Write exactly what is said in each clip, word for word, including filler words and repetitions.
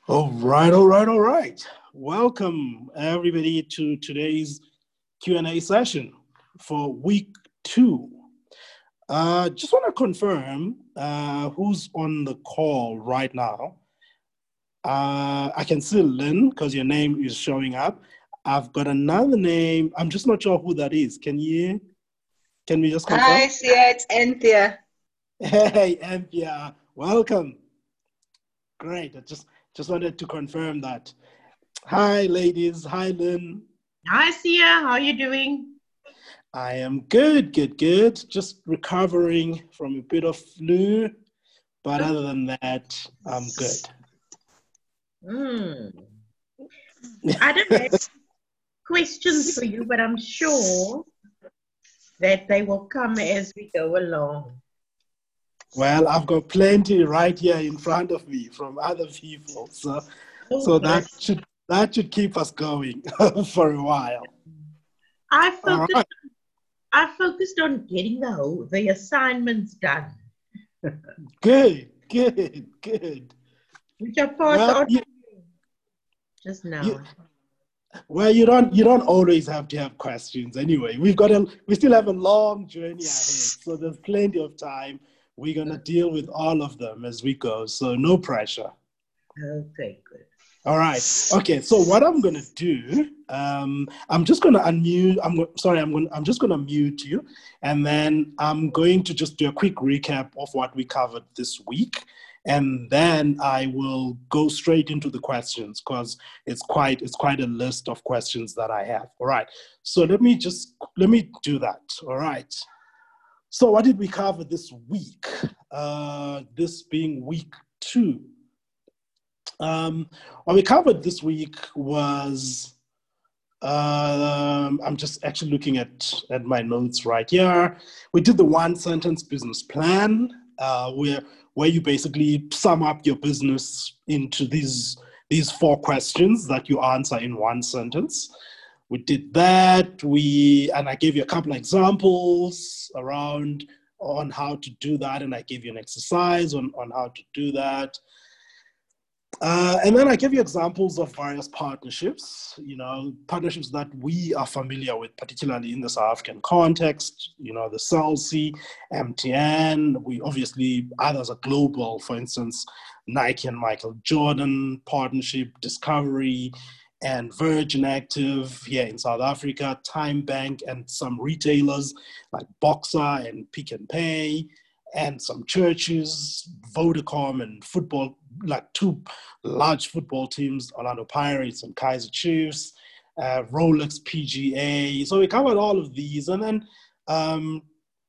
All right, all right, all right. Welcome everybody to today's Q and A session for week two. Uh, just want to confirm uh, who's on the call right now. Uh, I can see Lynn because your name is showing up. I've got another name. I'm just not sure who that is. Can you? Can we just confirm? Hi, Sia, it's Anthea. Hey, Anthea, welcome. Great. I just just wanted to confirm that. Hi, ladies. Hi, Lynn. Hi, Sia. How are you doing? I am good, good, good. Just recovering from a bit of flu, but other than that, I'm good. Mm. I don't have questions for you, but I'm sure that they will come as we go along. Well, I've got plenty right here in front of me from other people, so Oh, so that bless. should that should keep us going for a while. I All focused. right. I focused on getting the whole the assignments done, Good, good, good. which I passed Well, on you, just you now. well, you don't you don't always have to have questions anyway. We've got a we still have a long journey ahead, so there's plenty of time. We're gonna deal with all of them as we go, so no pressure. Okay, good. All right. Okay. So what I'm gonna do, um, I'm just gonna unmute. I'm go- sorry. I'm going. I'm just gonna mute you, and then I'm going to just do a quick recap of what we covered this week, and then I will go straight into the questions because it's quite it's quite a list of questions that I have. All right. So let me just let me do that. All right. So what did we cover this week? Uh, this being week two. Um, what we covered this week was, um, I'm just actually looking at, at my notes right here. We did the one sentence business plan, uh, where, where you basically sum up your business into these, these four questions that you answer in one sentence. We did that. We, and I gave you a couple of examples around on how to do that. And I gave you an exercise on, on how to do that. Uh, and then I give you examples of various partnerships, you know, partnerships that we are familiar with, particularly in the South African context, you know, the Cell C, M T N, we obviously, others are global, for instance, Nike and Michael Jordan partnership, Discovery and Virgin Active here in South Africa, Time Bank and some retailers like Boxer and Pick n Pay, and some churches, Vodacom and football, like two large football teams, Orlando Pirates and Kaiser Chiefs, uh, Rolex P G A. So we covered all of these. And then um,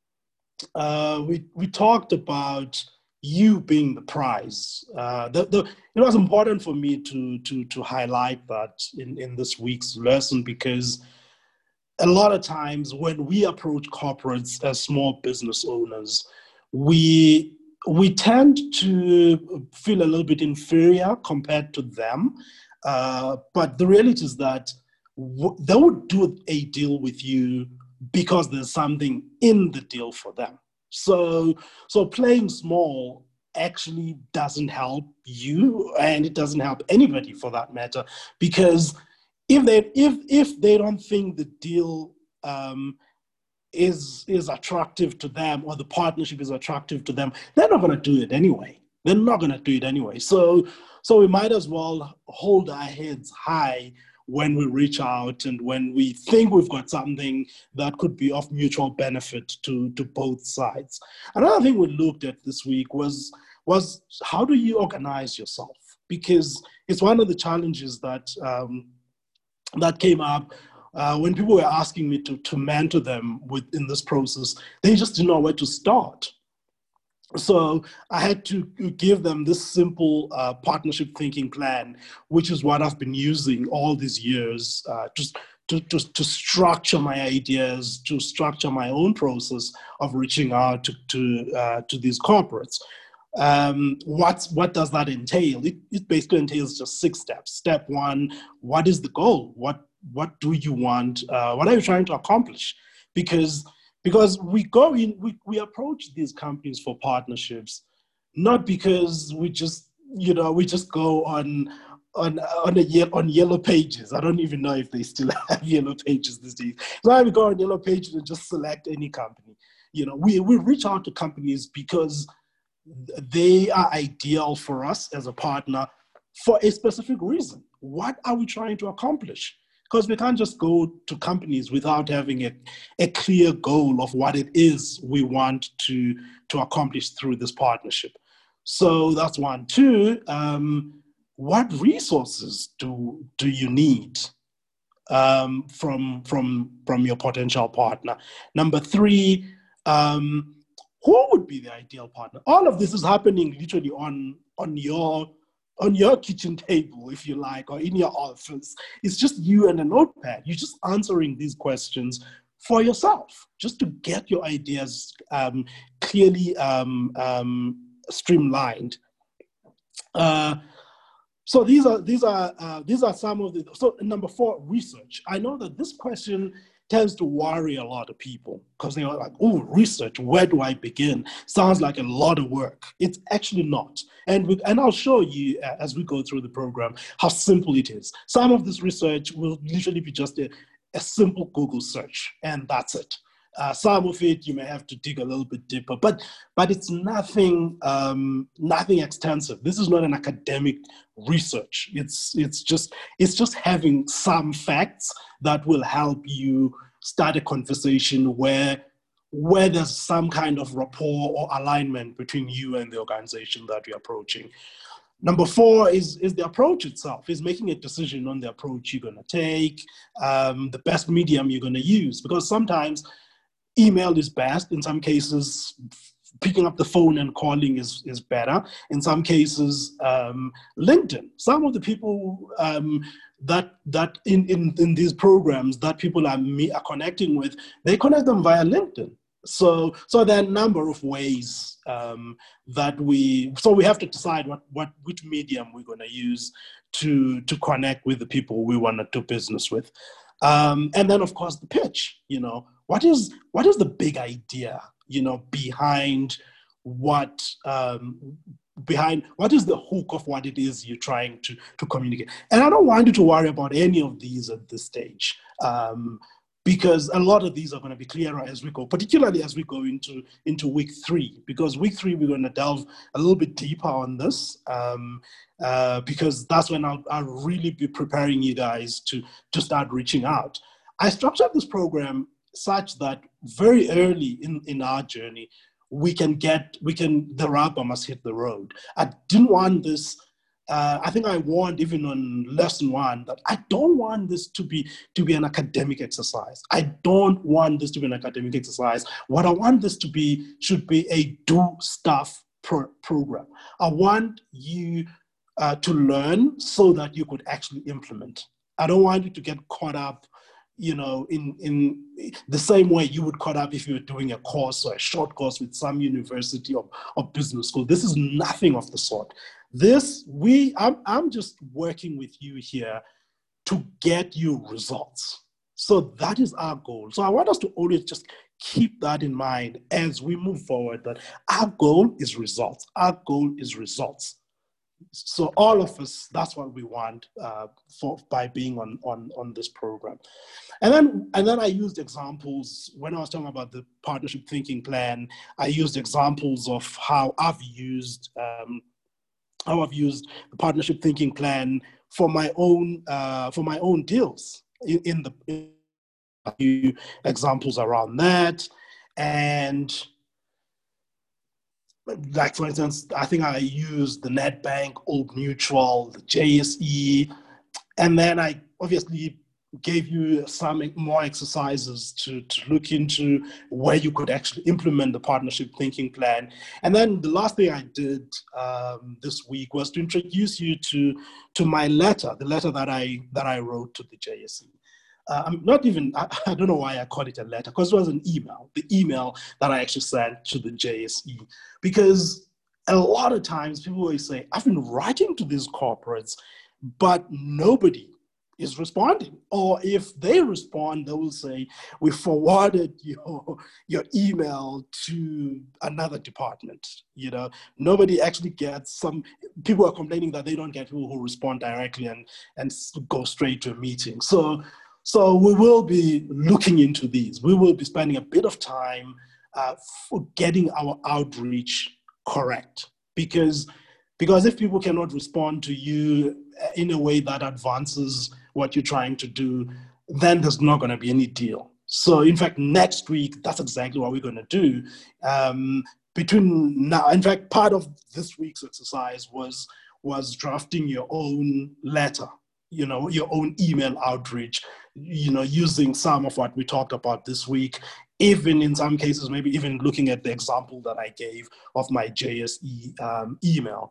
uh, we, we talked about you being the prize. Uh, the, the, it was important for me to, to, to highlight that in, in this week's lesson because a lot of times when we approach corporates as small business owners, we we tend to feel a little bit inferior compared to them. Uh, but the reality is that w- they would do a deal with you because there's something in the deal for them. So, so playing small actually doesn't help you, and it doesn't help anybody for that matter, because if they if if they don't think the deal um, is is attractive to them or the partnership is attractive to them, they're not going to do it anyway. They're not going to do it anyway. So so we might as well hold our heads high when we reach out and when we think we've got something that could be of mutual benefit to to both sides. Another thing we looked at this week was was how do you organize yourself, because it's one of the challenges that um, that came up uh, when people were asking me to, to mentor them within this process. They just didn't know where to start. So I had to give them this simple uh, partnership thinking plan, which is what I've been using all these years uh, to, to, to, to structure my ideas, to structure my own process of reaching out to, to, uh, to these corporates. Um, what's, what does that entail? It, it basically entails just six steps. Step one, what is the goal? What, what do you want? Uh, what are you trying to accomplish? Because, because we go in, we, we approach these companies for partnerships, not because we just you know, we just go on on on a ye- on Yellow Pages. I don't even know if they still have Yellow Pages these days. So we go on Yellow Pages and just select any company. You know, we we reach out to companies because they are ideal for us as a partner for a specific reason. What are we trying to accomplish? Because we can't just go to companies without having a, a clear goal of what it is we want to, to accomplish through this partnership. So that's one. Two, um, what resources do, do you need um, from, from, from your potential partner? Number three, um, who would be the ideal partner? All of this is happening literally on, on your on your kitchen table, if you like, or in your office. It's just you and a notepad. You're just answering these questions for yourself, just to get your ideas um, clearly um, um, streamlined. Uh, so these are these are uh, these are some of the. So number four, research. I know that this question tends to worry a lot of people because they are like, oh, research, where do I begin? Sounds like a lot of work. It's actually not. And, we, and I'll show you uh, as we go through the program how simple it is. Some of this research will literally be just a, a simple Google search, and that's it. Uh, some of it you may have to dig a little bit deeper, but but it's nothing um, nothing extensive. This is not an academic research. It's it's just it's just having some facts that will help you start a conversation where where there's some kind of rapport or alignment between you and the organization that you're approaching. Number four is, is the approach itself, is making a decision on the approach you're going to take, um, the best medium you're going to use, because sometimes email is best. In some cases, picking up the phone and calling is, is better. In some cases, um, LinkedIn. Some of the people um, that that in, in, in these programs that people are, me, are connecting with, they connect them via LinkedIn. So, so there are a number of ways um, that we, so we have to decide what, what which medium we're going to use to, to connect with the people we want to do business with. Um, and then, of course, the pitch, you know, what is what is the big idea, you know, behind what, um, behind, what is the hook of what it is you're trying to, to communicate? And I don't want you to worry about any of these at this stage, um, because a lot of these are going to be clearer as we go, particularly as we go into, into week three, because week three, we're going to delve a little bit deeper on this, um, uh, because that's when I'll, I'll really be preparing you guys to, to start reaching out. I structured this program such that very early in, in our journey, we can get, we can, the rubber must hit the road. I didn't want this, uh, I think I warned even on lesson one that I don't want this to be, to be an academic exercise. I don't want this to be an academic exercise. What I want this to be, should be a do stuff pro program. I want you uh, to learn so that you could actually implement. I don't want you to get caught up, you know, in, in the same way you would caught up if you were doing a course or a short course with some university or, or business school. This is nothing of the sort. This, we, I'm, I'm just working with you here to get you results. So that is our goal. So I want us to always just keep that in mind as we move forward, that our goal is results. Our goal is results. So all of us, that's what we want uh, for by being on, on, on this program. And then, and then I used examples, when I was talking about the partnership thinking plan, I used examples of how I've used, um, how I've used the partnership thinking plan for my own, uh, for my own deals in, in the in a few examples around that. And like, for instance, I think I used the Nedbank, Old Mutual, the J S E, and then I obviously gave you some more exercises to, to look into where you could actually implement the partnership thinking plan. And then the last thing I did um, this week was to introduce you to, to my letter, the letter that I, that I wrote to the J S E. Uh, I'm not even, I, I don't know why I call it a letter, because it was an email, the email that I actually sent to the J S E. Because a lot of times people always say, I've been writing to these corporates, but nobody is responding. Or if they respond, they will say, we forwarded your, your email to another department. You know, nobody actually gets some, people are complaining that they don't get people who respond directly and, and go straight to a meeting. So, so we will be looking into these. We will be spending a bit of time uh, for getting our outreach correct. Because, because if people cannot respond to you in a way that advances what you're trying to do, then there's not going to be any deal. So in fact, next week, that's exactly what we're going to do. Um, between now, in fact, part of this week's exercise was, was drafting your own letter, you know, your own email outreach, you know, using some of what we talked about this week, even in some cases, maybe even looking at the example that I gave of my J S E um, email.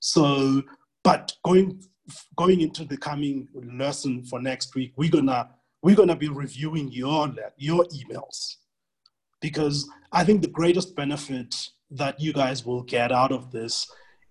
So, but going going into the coming lesson for next week, we're gonna we're gonna be reviewing your your emails, because I think the greatest benefit that you guys will get out of this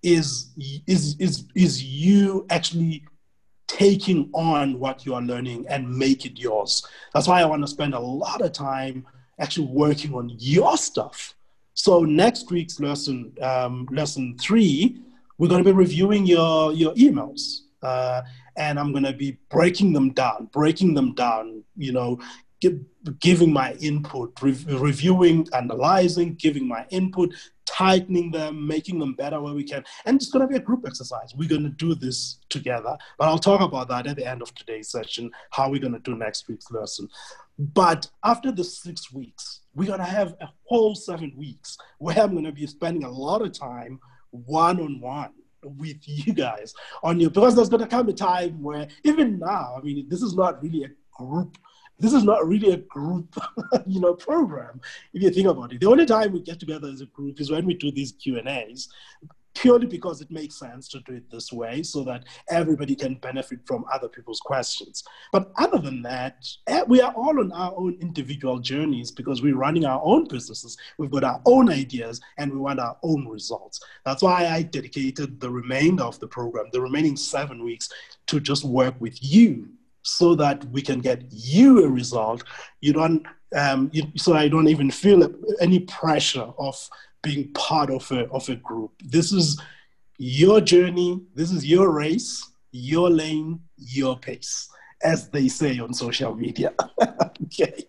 is is is is you actually taking on what you are learning and make it yours. That's why I want to spend a lot of time actually working on your stuff. So next week's lesson, um, lesson three, we're going to be reviewing your, your emails. Uh, and I'm going to be breaking them down, breaking them down, you know, give, giving my input, re- reviewing, analyzing, giving my input, tightening them, making them better where we can. And it's going to be a group exercise. We're going to do this together. But I'll talk about that at the end of today's session, how we're going to do next week's lesson. But after the six weeks, we're going to have a whole seven weeks where I'm going to be spending a lot of time one-on-one with you guys on your, because there's going to come a time where even now, I mean, this is not really a group This is not really a group, you know, program, if you think about it. The only time we get together as a group is when we do these Q and A's, purely because it makes sense to do it this way so that everybody can benefit from other people's questions. But other than that, we are all on our own individual journeys because we're running our own businesses. We've got our own ideas and we want our own results. That's why I dedicated the remainder of the program, the remaining seven weeks, to just work with you, so that we can get you a result. You don't, um, you, so I don't even feel any pressure of being part of a, of a group. This is your journey. This is your race, your lane, your pace, as they say on social media. Okay.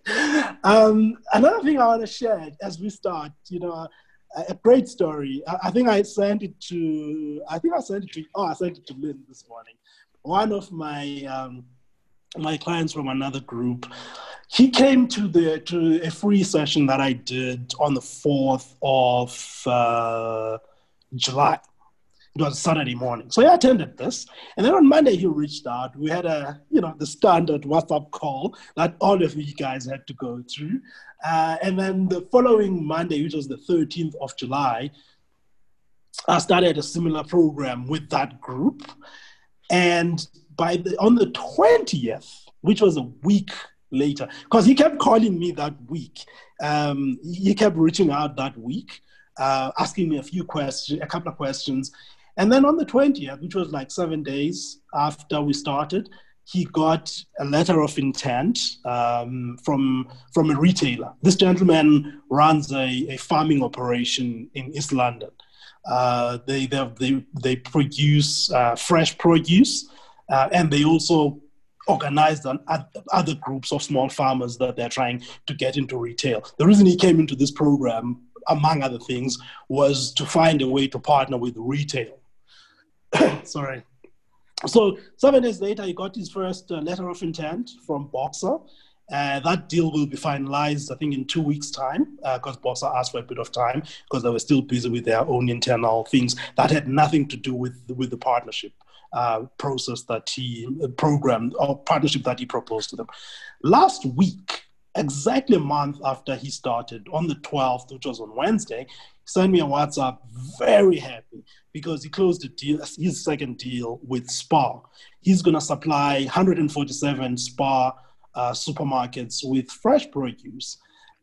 Um, another thing I want to share as we start, you know, a, a great story. I, I think I sent it to, I think I sent it to, oh, I sent it to Lynn this morning. One of my, um, my clients from another group, he came to the to a free session that I did on the fourth of uh, July. It was Saturday morning. So he attended this. And then on Monday, he reached out. We had a, you know, the standard WhatsApp call that all of you guys had to go through. Uh, and then the following Monday, which was the thirteenth of July, I started a similar program with that group. And by the, on the twentieth, which was a week later, because he kept calling me that week. Um, he kept reaching out that week, uh, asking me a few questions, a couple of questions. And then on the twentieth, which was like seven days after we started, he got a letter of intent um, from, from a retailer. This gentleman runs a, a farming operation in East London. Uh, they, they, they, they produce uh, fresh produce. Uh, and they also organized on other groups of small farmers that they're trying to get into retail. The reason he came into this program, among other things, was to find a way to partner with retail. Sorry. So seven days later, he got his first uh, letter of intent from Boxer. Uh, that deal will be finalized, I think, in two weeks' time, because uh, Boxer asked for a bit of time because they were still busy with their own internal things that had nothing to do with, with the partnership uh, process that he uh, programmed, or partnership that he proposed to them. Last week, exactly a month after he started, on the twelfth, which was on Wednesday, he sent me a WhatsApp, very happy, because he closed a deal, his second deal with Spar. He's going to supply one hundred forty-seven Spar Uh, supermarkets with fresh produce.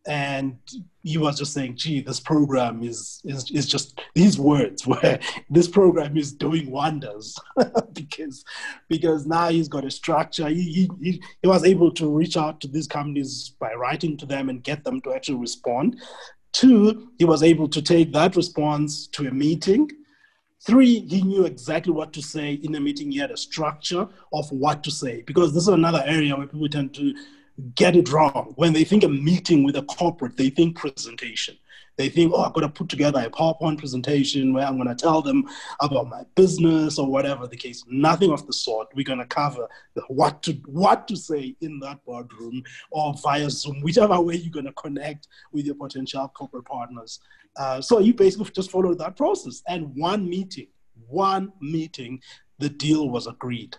and he was just saying, gee, this program is is, is just these words where this program is doing wonders because because now he's got a structure. He, he, he was able to reach out to these companies by writing to them and get them to actually respond. Two, he was able to take that response to a meeting. Three, he knew exactly what to say in a meeting. He had a structure of what to say, because this is another area where people tend to get it wrong. When they think a meeting with a corporate, they think presentation. They think, oh, I've got to put together a PowerPoint presentation where I'm going to tell them about my business or whatever the case. Nothing of the sort. We're going to cover the what to what to say in that boardroom or via Zoom, whichever way you're going to connect with your potential corporate partners. Uh, so you basically just follow that process. And one meeting, one meeting, the deal was agreed.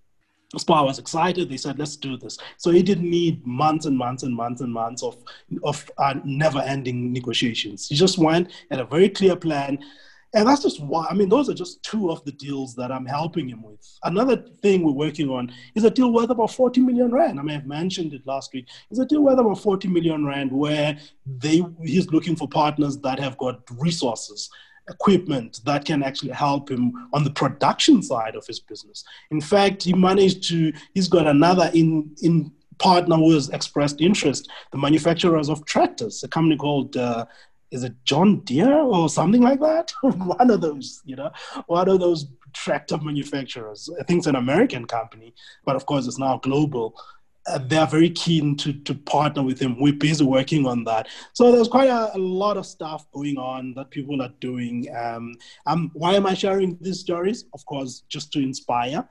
Spar was excited. They said, let's do this. So he didn't need months and months and months and months of, of uh, never-ending negotiations. He just went, had a very clear plan. And that's just why, I mean, those are just two of the deals that I'm helping him with. Another thing we're working on is a deal worth about forty million rand. I may have mentioned it last week. It's a deal worth about forty million rand where they he's looking for partners that have got resources, equipment that can actually help him on the production side of his business. In fact, he managed to, he's got another in, in partner who has expressed interest, the manufacturers of tractors, a company called, uh, is it John Deere or something like that? One of those, you know, one of those tractor manufacturers. I think it's an American company, but of course it's now global. Uh, they're very keen to, to partner with him. We're busy working on that. So there's quite a, a lot of stuff going on that people are doing. Um, um, why am I sharing these stories? Of course, just to inspire,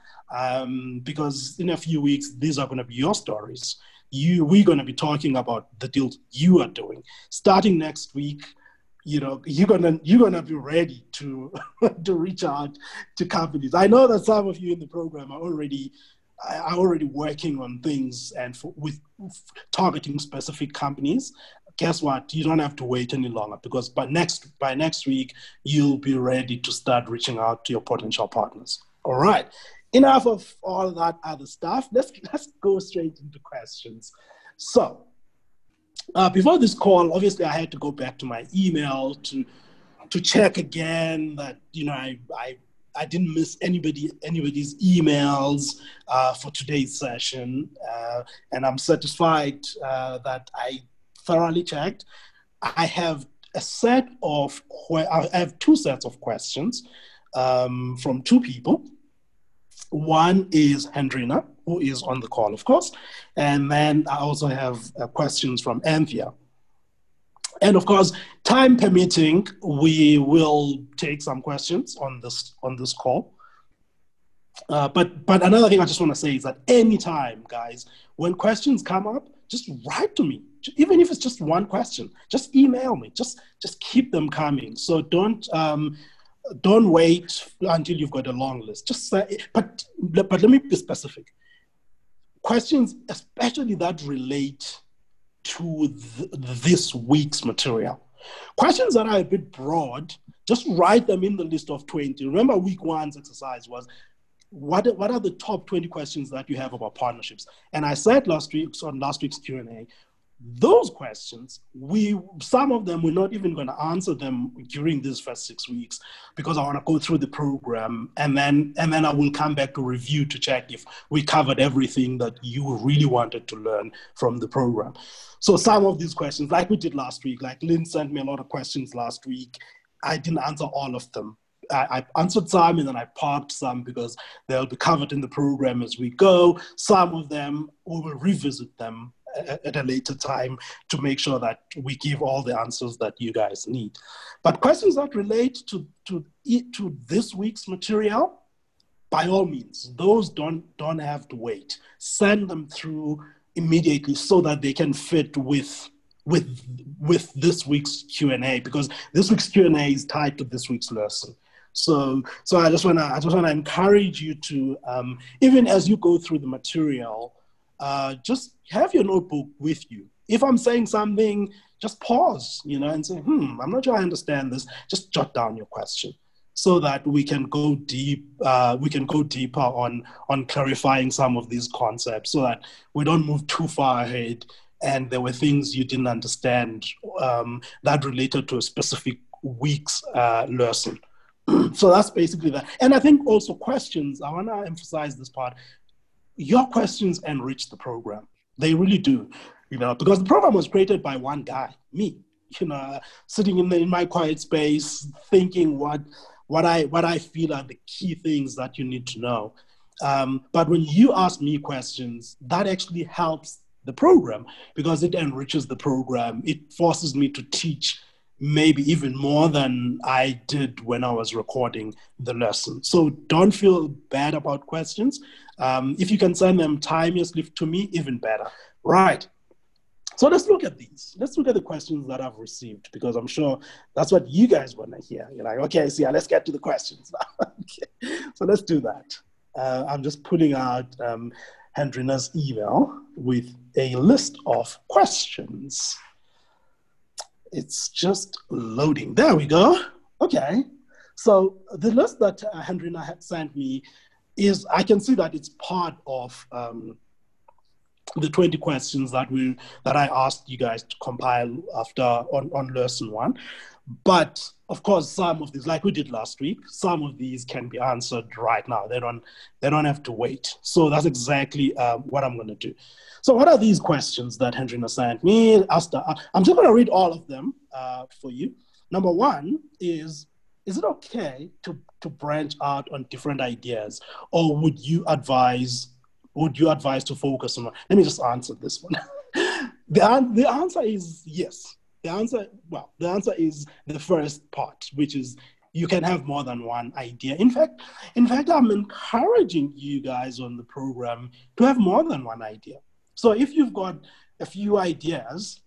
um, because in a few weeks, these are going to be your stories. You, we're going to be talking about the deals you are doing. Starting next week, you know, you're gonna you're gonna be ready to to reach out to companies. I know that some of you in the program are already are already working on things and for, with targeting specific companies. Guess what? You don't have to wait any longer, because by next by next week you'll be ready to start reaching out to your potential partners. All right. Enough of all that other stuff. Let's let's go straight into questions. So uh, before this call, obviously I had to go back to my email to to check again that you know I I, I didn't miss anybody anybody's emails uh, for today's session, uh, and I'm satisfied uh, that I thoroughly checked. I have a set of I have two sets of questions um, from two people. One is Hendrina, who is on the call, of course. And then I also have uh, questions from Anthea. And of course, time permitting, we will take some questions on this on this call. Uh, but, but another thing I just want to say is that anytime, guys, when questions come up, just write to me. Even if it's just one question, just email me. Just, just keep them coming. So don't... Um, Don't wait until you've got a long list. Just say, but, but let me be specific. Questions, especially that relate to th- this week's material. Questions that are a bit broad, just write them in the list of twenty. Remember week one's exercise was, what, what are the top twenty questions that you have about partnerships? And I said last week, on last week's Q and A, those questions, we some of them we're not even going to answer them during these first six weeks because I want to go through the program, and then and then I will come back to review to check if we covered everything that you really wanted to learn from the program. So some of these questions, like we did last week, like Lynn sent me a lot of questions last week. I didn't answer all of them. I, I answered some and then I parked some because they'll be covered in the program as we go. Some of them, we will revisit them at a later time to make sure that we give all the answers that you guys need. But questions that relate to, to, to this week's material, by all means, those don't, don't have to wait. Send them through immediately so that they can fit with, with, with this week's Q and A, because this week's Q and A is tied to this week's lesson. So, so I just wanna, I just wanna encourage you to, um, even as you go through the material, Uh, just have your notebook with you. If I'm saying something, just pause, you know, and say, hmm, I'm not sure I understand this. Just jot down your question so that we can go deep, uh, we can go deeper on, on clarifying some of these concepts so that we don't move too far ahead and there were things you didn't understand um, that related to a specific week's uh, lesson. So that's basically that. And I think also questions, I want to emphasize this part, your questions enrich the program. They really do, you know, because the program was created by one guy, me, you know, sitting in, the, in my quiet space, thinking what, what, I, what I feel are the key things that you need to know. Um, but when you ask me questions, that actually helps the program because it enriches the program. It forces me to teach maybe even more than I did when I was recording the lesson. So don't feel bad about questions. Um, if you can send them timelessly to me, even better. Right. So let's look at these. Let's look at the questions that I've received because I'm sure that's what you guys want to hear. You're like, okay, so yeah, let's get to the questions now. Okay. So let's do that. Uh, I'm just putting out um, Hendrina's email with a list of questions. It's just loading. There we go. Okay. So the list that uh, Hendrina had sent me is, I can see that it's part of um, the twenty questions that we that I asked you guys to compile after on, on lesson one. But of course, some of these, like we did last week, some of these can be answered right now. They don't, they don't have to wait. So that's exactly um, what I'm going to do. So what are these questions that Hendrina sent me? After, I'm just going to read all of them uh, for you. Number one is, is it okay to, to branch out on different ideas? Or would you advise, would you advise to focus on, let me just answer this one. the, the answer is yes. The answer, well, the answer is the first part, which is you can have more than one idea. In fact, in fact, I'm encouraging you guys on the program to have more than one idea. So if you've got a few ideas,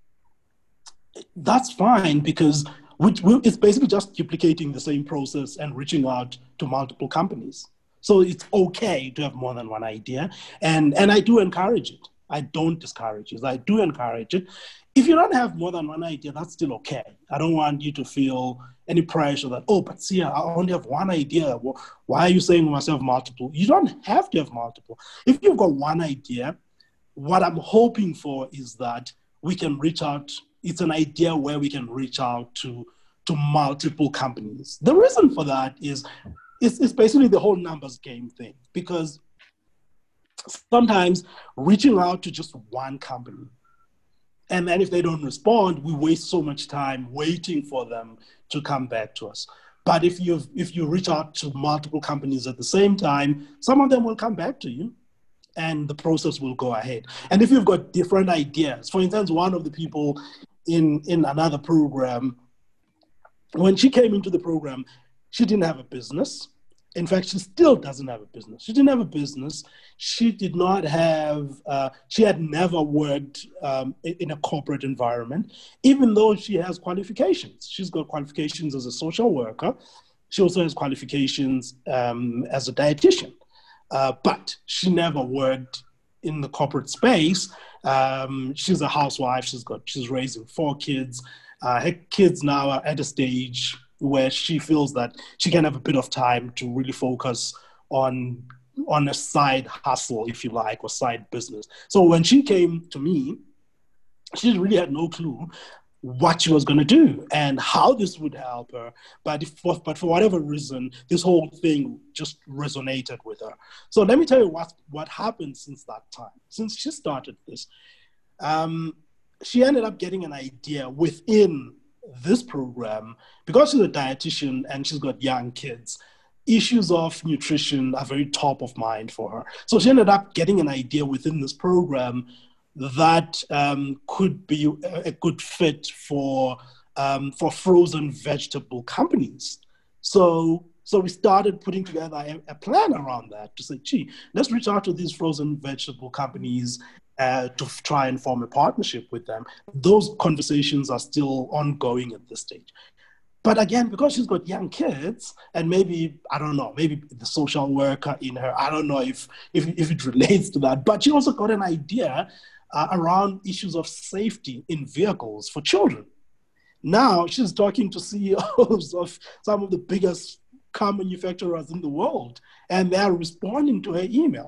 that's fine because it's basically just duplicating the same process and reaching out to multiple companies. So it's okay to have more than one idea. And, and I do encourage it. I don't discourage it. I do encourage it. If you don't have more than one idea, that's still okay. I don't want you to feel any pressure that, oh, but see, I only have one idea. Well, why are you saying we must have multiple? You don't have to have multiple. If you've got one idea, what I'm hoping for is that we can reach out. It's an idea where we can reach out to, to multiple companies. The reason for that is it's, it's basically the whole numbers game thing, because sometimes reaching out to just one company, and then if they don't respond, we waste so much time waiting for them to come back to us. But if you if you reach out to multiple companies at the same time, some of them will come back to you and the process will go ahead. And if you've got different ideas, for instance, one of the people in, in another program, when she came into the program, she didn't have a business. In fact, she still doesn't have a business. She didn't have a business. She did not have, uh, she had never worked um, in a corporate environment, even though she has qualifications. She's got qualifications as a social worker. She also has qualifications um, as a dietitian. Uh, but she never worked in the corporate space. Um, she's a housewife. She's got, she's raising four kids. Uh, her kids now are at a stage where she feels that she can have a bit of time to really focus on, on a side hustle, if you like, or side business. So when she came to me, she really had no clue what she was going to do and how this would help her. But, if for, but for whatever reason, this whole thing just resonated with her. So let me tell you what, what happened since that time, since she started this. Um, she ended up getting an idea within this program, because she's a dietitian and she's got young kids, issues of nutrition are very top of mind for her. So she ended up getting an idea within this program that um, could be a good fit for, um, for frozen vegetable companies. So, so we started putting together a, a plan around that to say, gee, let's reach out to these frozen vegetable companies Uh, to f- try and form a partnership with them. Those conversations are still ongoing at this stage. But again, because she's got young kids, and maybe, I don't know, maybe the social worker in her, I don't know if, if, if it relates to that, but she also got an idea uh, around issues of safety in vehicles for children. Now she's talking to C E Os of some of the biggest car manufacturers in the world, and they're responding to her emails.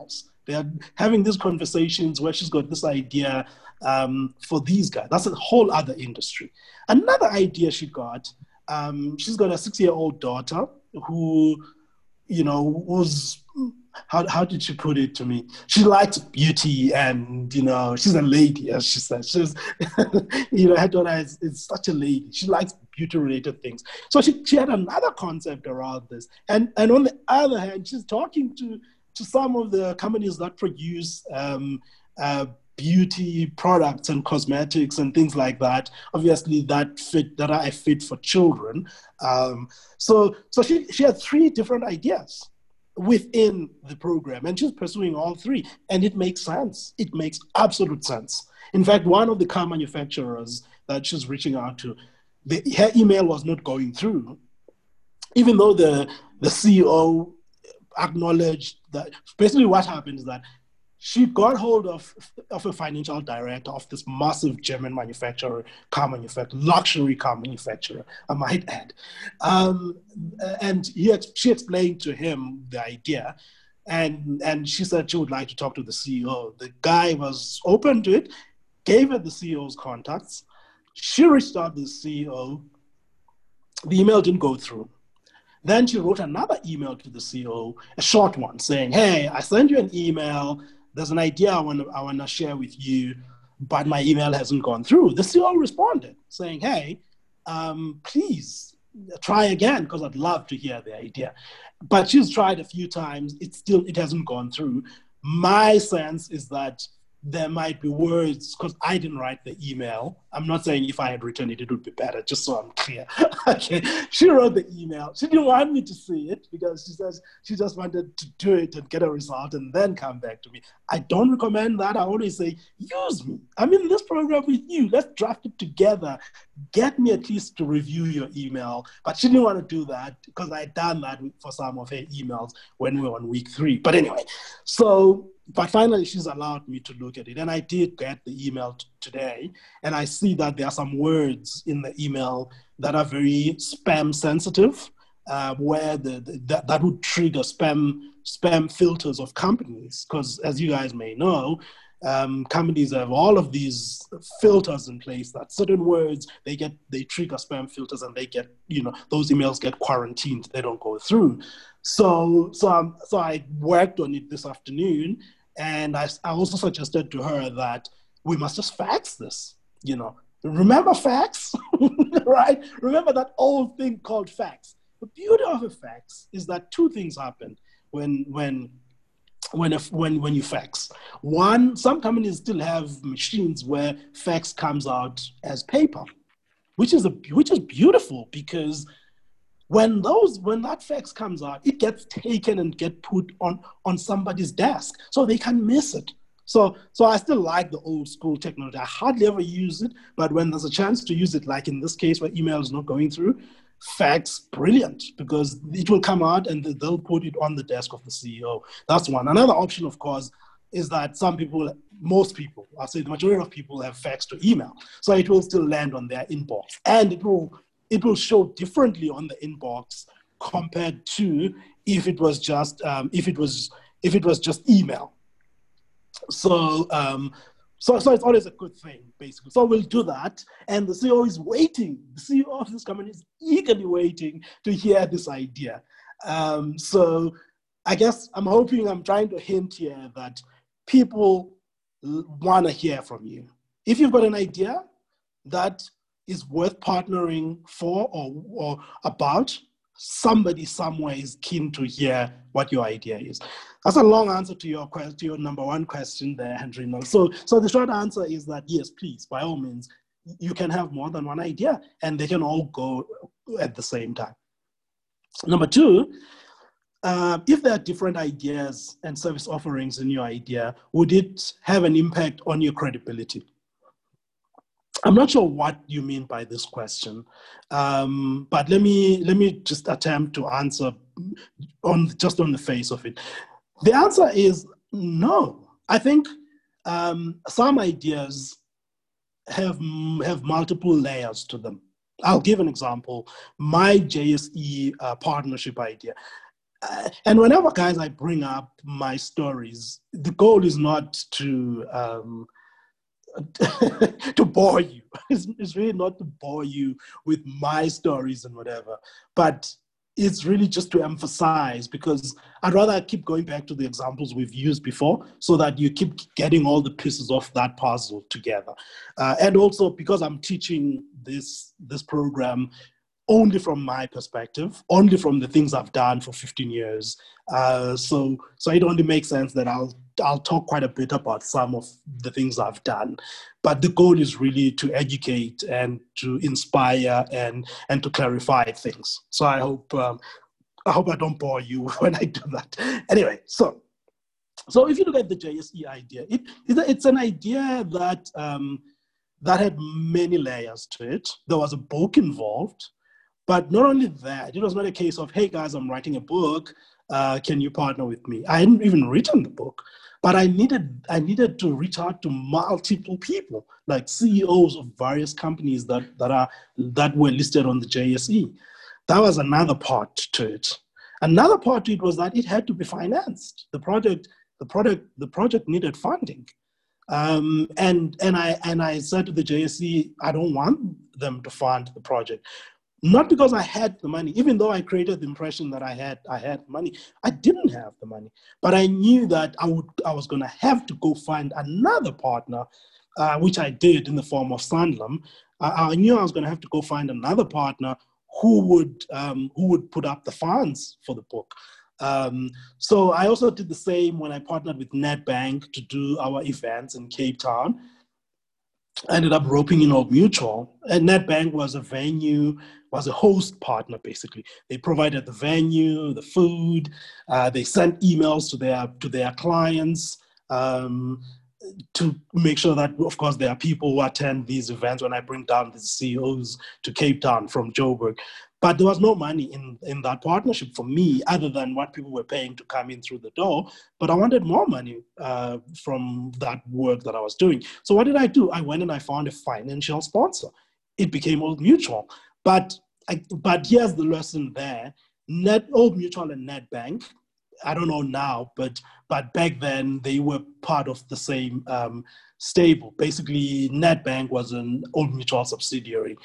They're having these conversations where she's got this idea um, for these guys. That's a whole other industry. Another idea she got, um, she's got a six-year-old daughter who, you know, was, how, how did she put it to me? She likes beauty and, you know, she's a lady, as she said. She's, you know, her daughter is, is such a lady. She likes beauty-related things. So she, she had another concept around this. And, and on the other hand, she's talking to, to some of the companies that produce um, uh, beauty products and cosmetics and things like that. Obviously, that fit that are a fit for children. Um, so, so she she had three different ideas within the program, and she's pursuing all three, and it makes sense. It makes absolute sense. In fact, one of the car manufacturers that she's reaching out to, the, her email was not going through, even though the the C E O acknowledged that. Basically, what happened is that she got hold of, of a financial director of this massive German manufacturer, car manufacturer, luxury car manufacturer, I might add. Um, and he, she explained to him the idea, and, and she said she would like to talk to the C E O. The guy was open to it, gave her the C E O's contacts. She reached out to the C E O. The email didn't go through. Then she wrote another email to the C E O, a short one, saying, hey, I sent you an email. There's an idea I want to I want to share with you, but my email hasn't gone through. The C E O responded saying, hey, um, please try again, because I'd love to hear the idea. But she's tried a few times. It still, it hasn't gone through. My sense is that there might be words, because I didn't write the email. I'm not saying if I had written it, it would be better, just so I'm clear. Okay, she wrote the email. She didn't want me to see it because she says she just wanted to do it and get a result and then come back to me. I don't recommend that. I always say, use me. I'm in this program with you. Let's draft it together. Get me at least to review your email. But she didn't want to do that because I had done that for some of her emails when we were on week three. But anyway, so, but finally she's allowed me to look at it. And I did get the email t- today. And I see that there are some words in the email that are very spam sensitive, uh, where the, the that, that would trigger spam spam filters of companies. Because as you guys may know, um, companies have all of these filters in place that certain words, they get, they trigger spam filters and they get, you know, those emails get quarantined. They don't go through. So, so, um, so I worked on it this afternoon, and I, I also suggested to her that we must just fax this, you know. Remember fax, right? Remember that old thing called fax. The beauty of a fax is that two things happen when, when, when, if, when, when you fax. One, some companies still have machines where fax comes out as paper, which is, a, which is beautiful, because when those when that fax comes out, it gets taken and get put on, on somebody's desk so they can miss it. So so I still like the old school technology. I hardly ever use it, but when there's a chance to use it, like in this case where email is not going through, fax, brilliant, because it will come out and they'll put it on the desk of the C E O. That's one. Another option, of course, is that some people, most people, I'll say the majority of people have fax to email. So it will still land on their inbox, and it will it will show differently on the inbox compared to if it was just um, if it was if it was just email. So, um, so so it's always a good thing, basically. So we'll do that, and the C E O is waiting. The C E O of this company is eagerly waiting to hear this idea. Um, so I guess I'm hoping, I'm trying to hint here that people want to hear from you. If you've got an idea that is worth partnering for or, or about, somebody somewhere is keen to hear what your idea is. That's a long answer to your question, to your number one question there, Hendrina. So, so the short answer is that yes, please, by all means, you can have more than one idea, and they can all go at the same time. Number two, uh, if there are different ideas and service offerings in your idea, would it have an impact on your credibility? I'm not sure what you mean by this question, um, but let me let me just attempt to answer on just on the face of it. The answer is no. I think um, some ideas have have multiple layers to them. I'll give an example. My J S E uh, partnership idea. uh, and whenever, guys, I bring up my stories, the goal is not to um, to bore you. It's, it's really not to bore you with my stories and whatever, but it's really just to emphasize, because I'd rather keep going back to the examples we've used before so that you keep getting all the pieces of that puzzle together. Uh, and also because I'm teaching this, this program only from my perspective, only from the things I've done for fifteen years. Uh, so, so it only makes sense that I'll I'll talk quite a bit about some of the things I've done. But the goal is really to educate and to inspire and and to clarify things. So I hope um, I hope I don't bore you when I do that. Anyway, so so if you look at the J S E idea, it, it's an idea that um, that had many layers to it. There was a book involved. But not only that, it was not a case of, hey, guys, I'm writing a book. Uh, can you partner with me? I hadn't even written the book, but I needed I needed to reach out to multiple people, like C E Os of various companies that, that, are, that were listed on the J S E. That was another part to it. Another part to it was that it had to be financed. The project, the project, the project needed funding. Um, and, and, I, and I said to the J S E, I don't want them to fund the project. Not because I had the money, even though I created the impression that I had I had money. I didn't have the money, but I knew that I would I was going to have to go find another partner, uh, which I did in the form of Sanlam. Uh, I knew I was going to have to go find another partner who would um, who would put up the funds for the book. Um, so I also did the same when I partnered with Nedbank to do our events in Cape Town. I ended up roping in Old Mutual, and Nedbank was a venue, was a host partner, basically. They provided the venue, the food, uh, they sent emails to their, to their clients um, to make sure that, of course, there are people who attend these events when I bring down the C E Os to Cape Town from Joburg. But there was no money in, in that partnership for me other than what people were paying to come in through the door. But I wanted more money uh, from that work that I was doing. So what did I do? I went and I found a financial sponsor. It became Old Mutual. But, I, but here's the lesson there. Net, Old Mutual and Nedbank, I don't know now, but but back then they were part of the same um, stable. Basically, Nedbank was an Old Mutual subsidiary,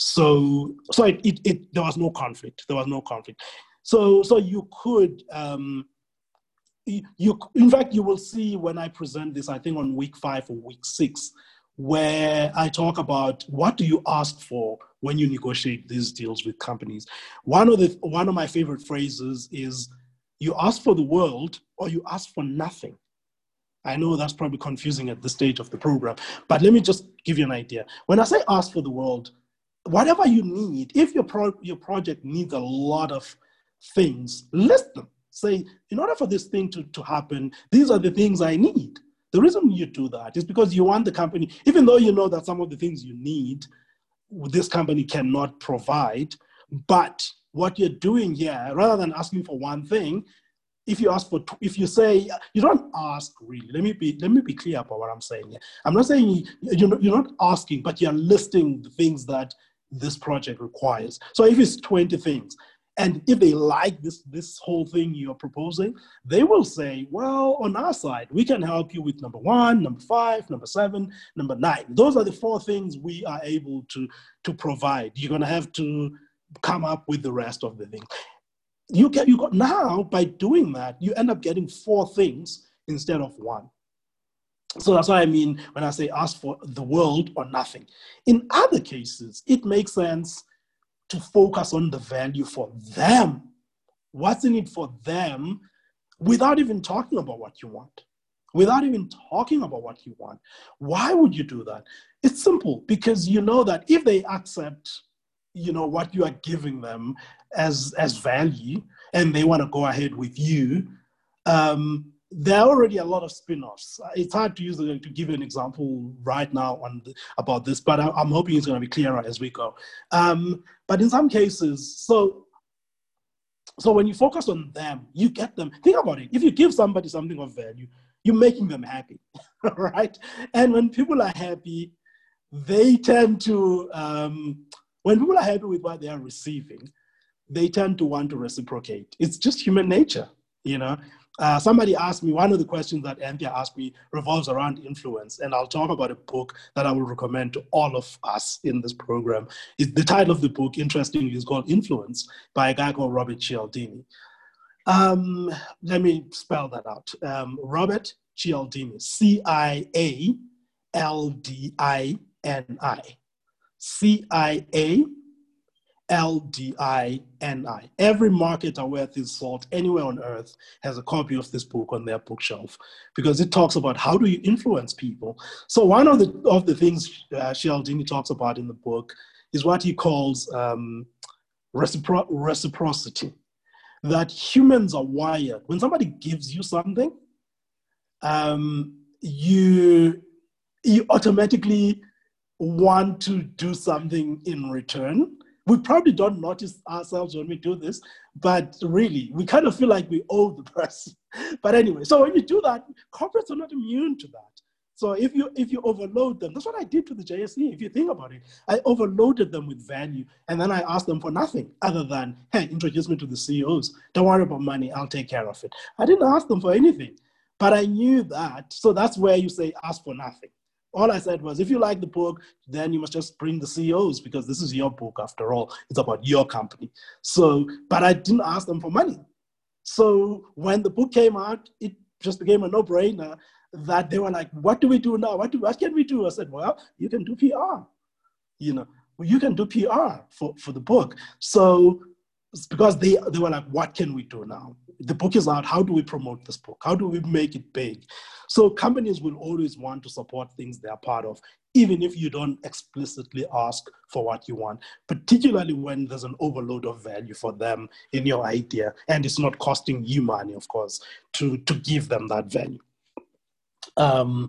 so so it, it, it there was no conflict. There was no conflict. So so you could um, you, you in fact you will see when I present this, I think on week five or week six, where I talk about what do you ask for when you negotiate these deals with companies. One of the one of my favorite phrases is, you ask for the world or you ask for nothing. I know that's probably confusing at this stage of the program, but let me just give you an idea. When I say ask for the world, whatever you need, if your, pro- your project needs a lot of things, list them. Say, in order for this thing to, to happen, these are the things I need. The reason you do that is because you want the company, even though you know that some of the things you need, this company cannot provide, but what you're doing here, rather than asking for one thing, if you ask for, if you say, you don't ask really. Let me be, let me be clear about what I'm saying here. I'm not saying you're you're not asking, but you're listing the things that this project requires. So if it's twenty things, and if they like this this whole thing you're proposing, they will say, well, on our side, we can help you with number one, number five, number seven, number nine. Those are the four things we are able to to provide. You're going to have to come up with the rest of the things. You get, you got now by doing that, you end up getting four things instead of one. So that's what I mean when I say ask for the world or nothing. In other cases, it makes sense to focus on the value for them. What's in it for them without even talking about what you want? Without even talking about what you want. Why would you do that? It's simple, because you know that if they accept you know, what you are giving them as, as value, and they want to go ahead with you, um, there are already a lot of spin-offs. It's hard to use to give you an example right now on the, about this, but I, I'm hoping it's going to be clearer as we go. Um, but in some cases, so, so when you focus on them, you get them. Think about it. If you give somebody something of value, you're making them happy, right? And when people are happy, they tend to, um, when people are happy with what they are receiving, they tend to want to reciprocate. It's just human nature, you know. Uh, somebody asked me, one of the questions that Anthea asked me revolves around influence, and I'll talk about a book that I will recommend to all of us in this program. It, the title of the book, interestingly, is called Influence by a guy called Robert Cialdini. Um, let me spell that out. Um, Robert Cialdini, C I A L D I N I. C I A L D I N I. Every marketer worth his salt anywhere on earth has a copy of this book on their bookshelf because it talks about how do you influence people. So one of the of the things uh, Cialdini talks about in the book is what he calls um, recipro- reciprocity. That humans are wired. When somebody gives you something, um, you you automatically want to do something in return. We probably don't notice ourselves when we do this, but really, we kind of feel like we owe the person. But anyway, so when you do that, corporates are not immune to that. So if you if you overload them, that's what I did to the J S E. If you think about it, I overloaded them with value, and then I asked them for nothing other than, hey, introduce me to the C E Os. Don't worry about money, I'll take care of it. I didn't ask them for anything, but I knew that. So that's where you say ask for nothing. All I said was, if you like the book, then you must just bring the C E Os because this is your book after all. It's about your company. So, but I didn't ask them for money. So when the book came out, it just became a no-brainer that they were like, what do we do now? What do what can we do? I said, well, you can do P R. You know, you can do P R for, for the book. So because they, they were like, what can we do now? The book is out. How do we promote this book? How do we make it big? So companies will always want to support things they're part of, even if you don't explicitly ask for what you want, particularly when there's an overload of value for them in your idea. And it's not costing you money, of course, to, to give them that value. Um,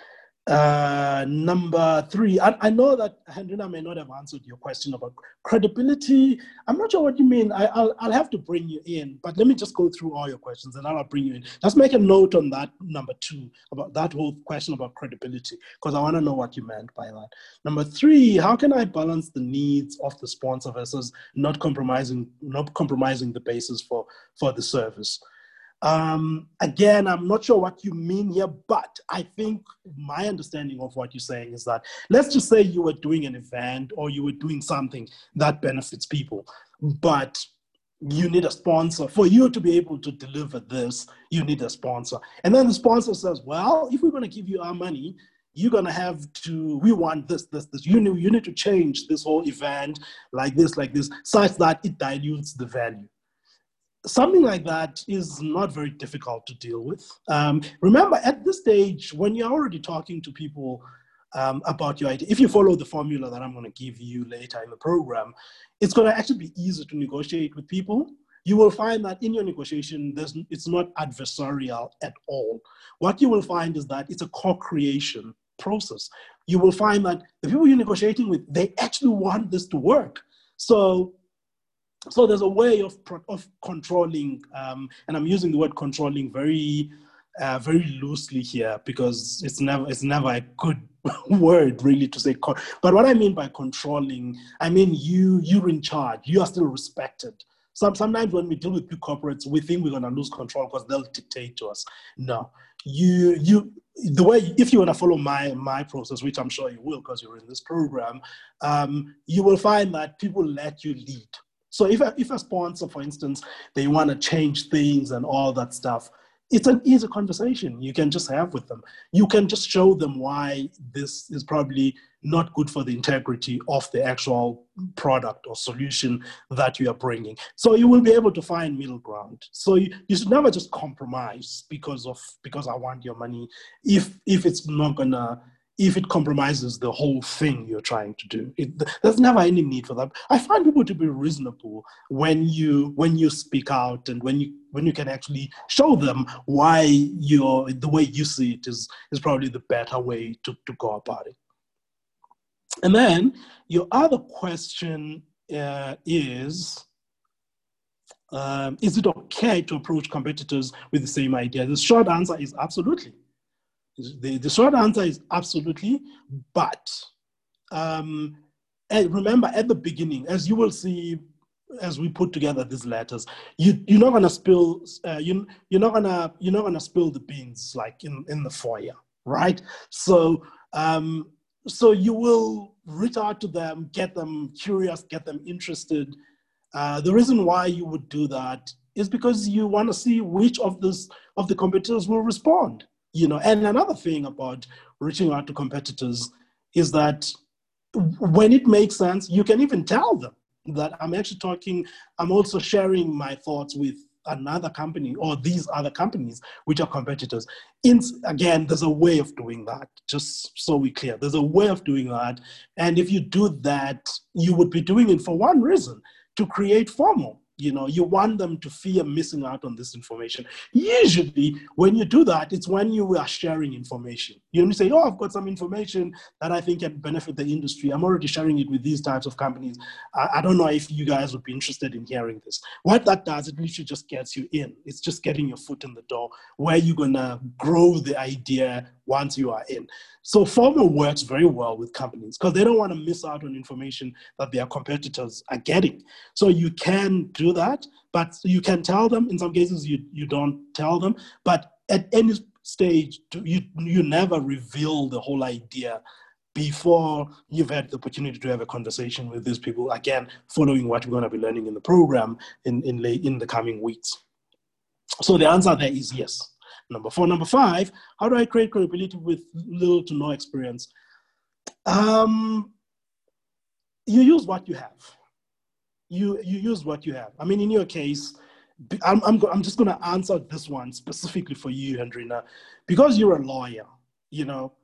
uh, number three, I, I know that Hendrina may not have answered your question about credibility. I'm not sure what you mean. I, I'll, I'll have to bring you in, but let me just go through all your questions and I'll bring you in. Let's make a note on that number two, about that whole question about credibility, because I want to know what you meant by that. Number three, how can I balance the needs of the sponsor versus not compromising, not compromising the basis for, for the service? Um, again, I'm not sure what you mean here, but I think my understanding of what you're saying is that, let's just say you were doing an event or you were doing something that benefits people, but you need a sponsor. For you to be able to deliver this, you need a sponsor. And then the sponsor says, well, if we're going to give you our money, you're going to have to, we want this, this, this. You need, you need to change this whole event like this, like this, such that it dilutes the value. Something like that is not very difficult to deal with. Um, remember, at this stage, when you're already talking to people um, about your idea, if you follow the formula that I'm going to give you later in the program, it's going to actually be easier to negotiate with people. You will find that in your negotiation, there's, it's not adversarial at all. What you will find is that it's a co-creation process. You will find that the people you're negotiating with, they actually want this to work. So So there's a way of, of controlling, um, and I'm using the word controlling very, uh, very loosely here because it's never, it's never a good word really to say. Con- but what I mean by controlling, I mean you, you're in charge. You are still respected. Some, sometimes when we deal with big corporates, we think we're going to lose control because they'll dictate to us. No, you, you. The way, if you want to follow my my process, which I'm sure you will because you're in this program, um, you will find that people let you lead. So if a, if a sponsor, for instance, they want to change things and all that stuff, it's an easy conversation you can just have with them. You can just show them why this is probably not good for the integrity of the actual product or solution that you are bringing. So you will be able to find middle ground. So you, you should never just compromise because of because I want your money if if it's not gonna if it compromises the whole thing you're trying to do. It, there's never any need for that. I find people to be reasonable when you when you speak out and when you when you can actually show them why you're, the way you see it is, is probably the better way to, to go about it. And then your other question uh, is, um, is it okay to approach competitors with the same idea? The short answer is absolutely. The, the short answer is absolutely, but um, and remember at the beginning, as you will see as we put together these letters, you you're not gonna spill uh, you you're not gonna you're not gonna spill the beans like in, in the foyer, right? So um, so you will reach out to them, get them curious, get them interested. Uh, the reason why you would do that is because you want to see which of this of the competitors will respond. You know, and another thing about reaching out to competitors is that when it makes sense, you can even tell them that I'm actually talking, I'm also sharing my thoughts with another company or these other companies, which are competitors. In, again, there's a way of doing that, just so we're clear. There's a way of doing that. And if you do that, you would be doing it for one reason, to create FOMO. You know, you want them to fear missing out on this information. Usually, when you do that, it's when you are sharing information. You only say, oh, I've got some information that I think can benefit the industry. I'm already sharing it with these types of companies. I, I don't know if you guys would be interested in hearing this. What that does, it literally just gets you in. It's just getting your foot in the door where you're going to grow the idea once you are in. So FOMO works very well with companies because they don't want to miss out on information that their competitors are getting. So you can do that, but you can tell them. In some cases, you, you don't tell them. But at any stage, you, you never reveal the whole idea before you've had the opportunity to have a conversation with these people, again, following what we're going to be learning in the program in, in, late, in the coming weeks. So the answer there is yes. Number four. Number five, how do I create credibility with little to no experience? Um, you use what you have. You, you use what you have. I mean, in your case, I'm, I'm, I'm just going to answer this one specifically for you, Hendrina, because you're a lawyer. You know,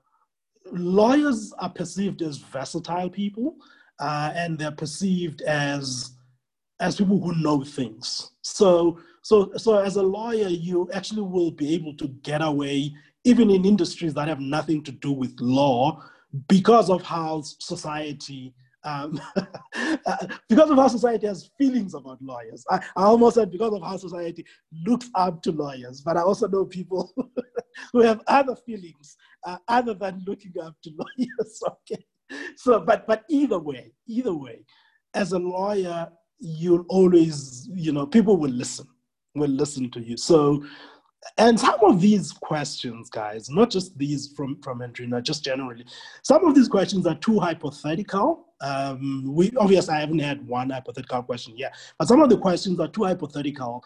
lawyers are perceived as versatile people, uh, and they're perceived as as people who know things. So, so, so as a lawyer, you actually will be able to get away, even in industries that have nothing to do with law, because of how society, um, because of how society has feelings about lawyers. I, I almost said because of how society looks up to lawyers, but I also know people who have other feelings uh, other than looking up to lawyers. Okay, so, but but either way, either way, as a lawyer, you'll always, you know, people will listen, will listen to you. So, and some of these questions, guys, not just these from, from Hendrina, just generally, some of these questions are too hypothetical. Um, we obviously, I haven't had one hypothetical question yet, but some of the questions are too hypothetical.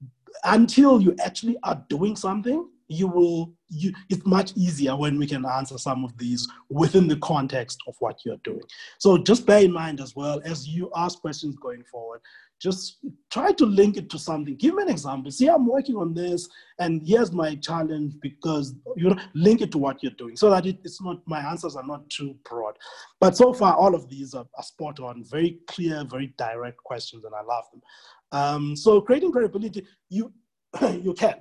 Until you actually are doing something, you will, you, it's much easier when we can answer some of these within the context of what you're doing. So just bear in mind as well, as you ask questions going forward, just try to link it to something. Give me an example. See, I'm working on this, and here's my challenge, because you know, link it to what you're doing so that it, it's not, my answers are not too broad. But so far, all of these are, are spot on, very clear, very direct questions, and I love them. Um, so creating credibility, you, you can.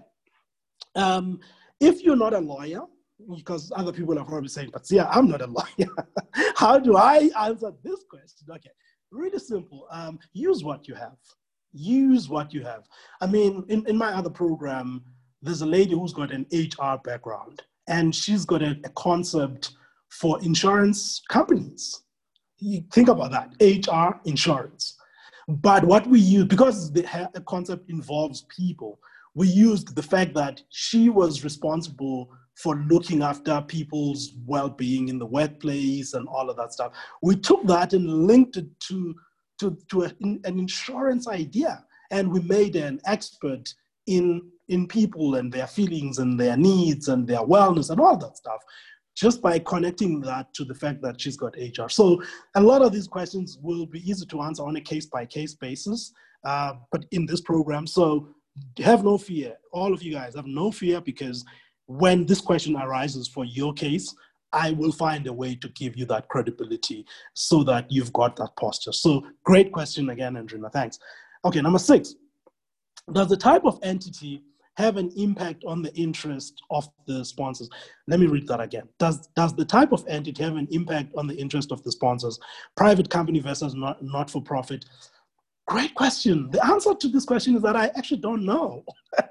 Um, if you're not a lawyer, because other people are probably saying, but yeah, I'm not a lawyer. How do I answer this question? Okay, really simple. Um, use what you have. Use what you have. I mean, in, in my other program, there's a lady who's got an H R background, and she's got a, a concept for insurance companies. You think about that, H R insurance. But what we use, because the concept involves people, we used the fact that she was responsible for looking after people's well-being in the workplace and all of that stuff. We took that and linked it to, to, to a, an insurance idea, and we made an expert in, in people and their feelings and their needs and their wellness and all that stuff, just by connecting that to the fact that she's got H R. So a lot of these questions will be easy to answer on a case-by-case basis, uh, but in this program. So have no fear. All of you guys have no fear, because when this question arises for your case, I will find a way to give you that credibility so that you've got that posture. So great question again, Andrina, thanks. Okay, number six, does the type of entity have an impact on the interest of the sponsors? Let me read that again. Does, does the type of entity have an impact on the interest of the sponsors? Private company versus not, not-for-profit? Great question. The answer to this question is that I actually don't know.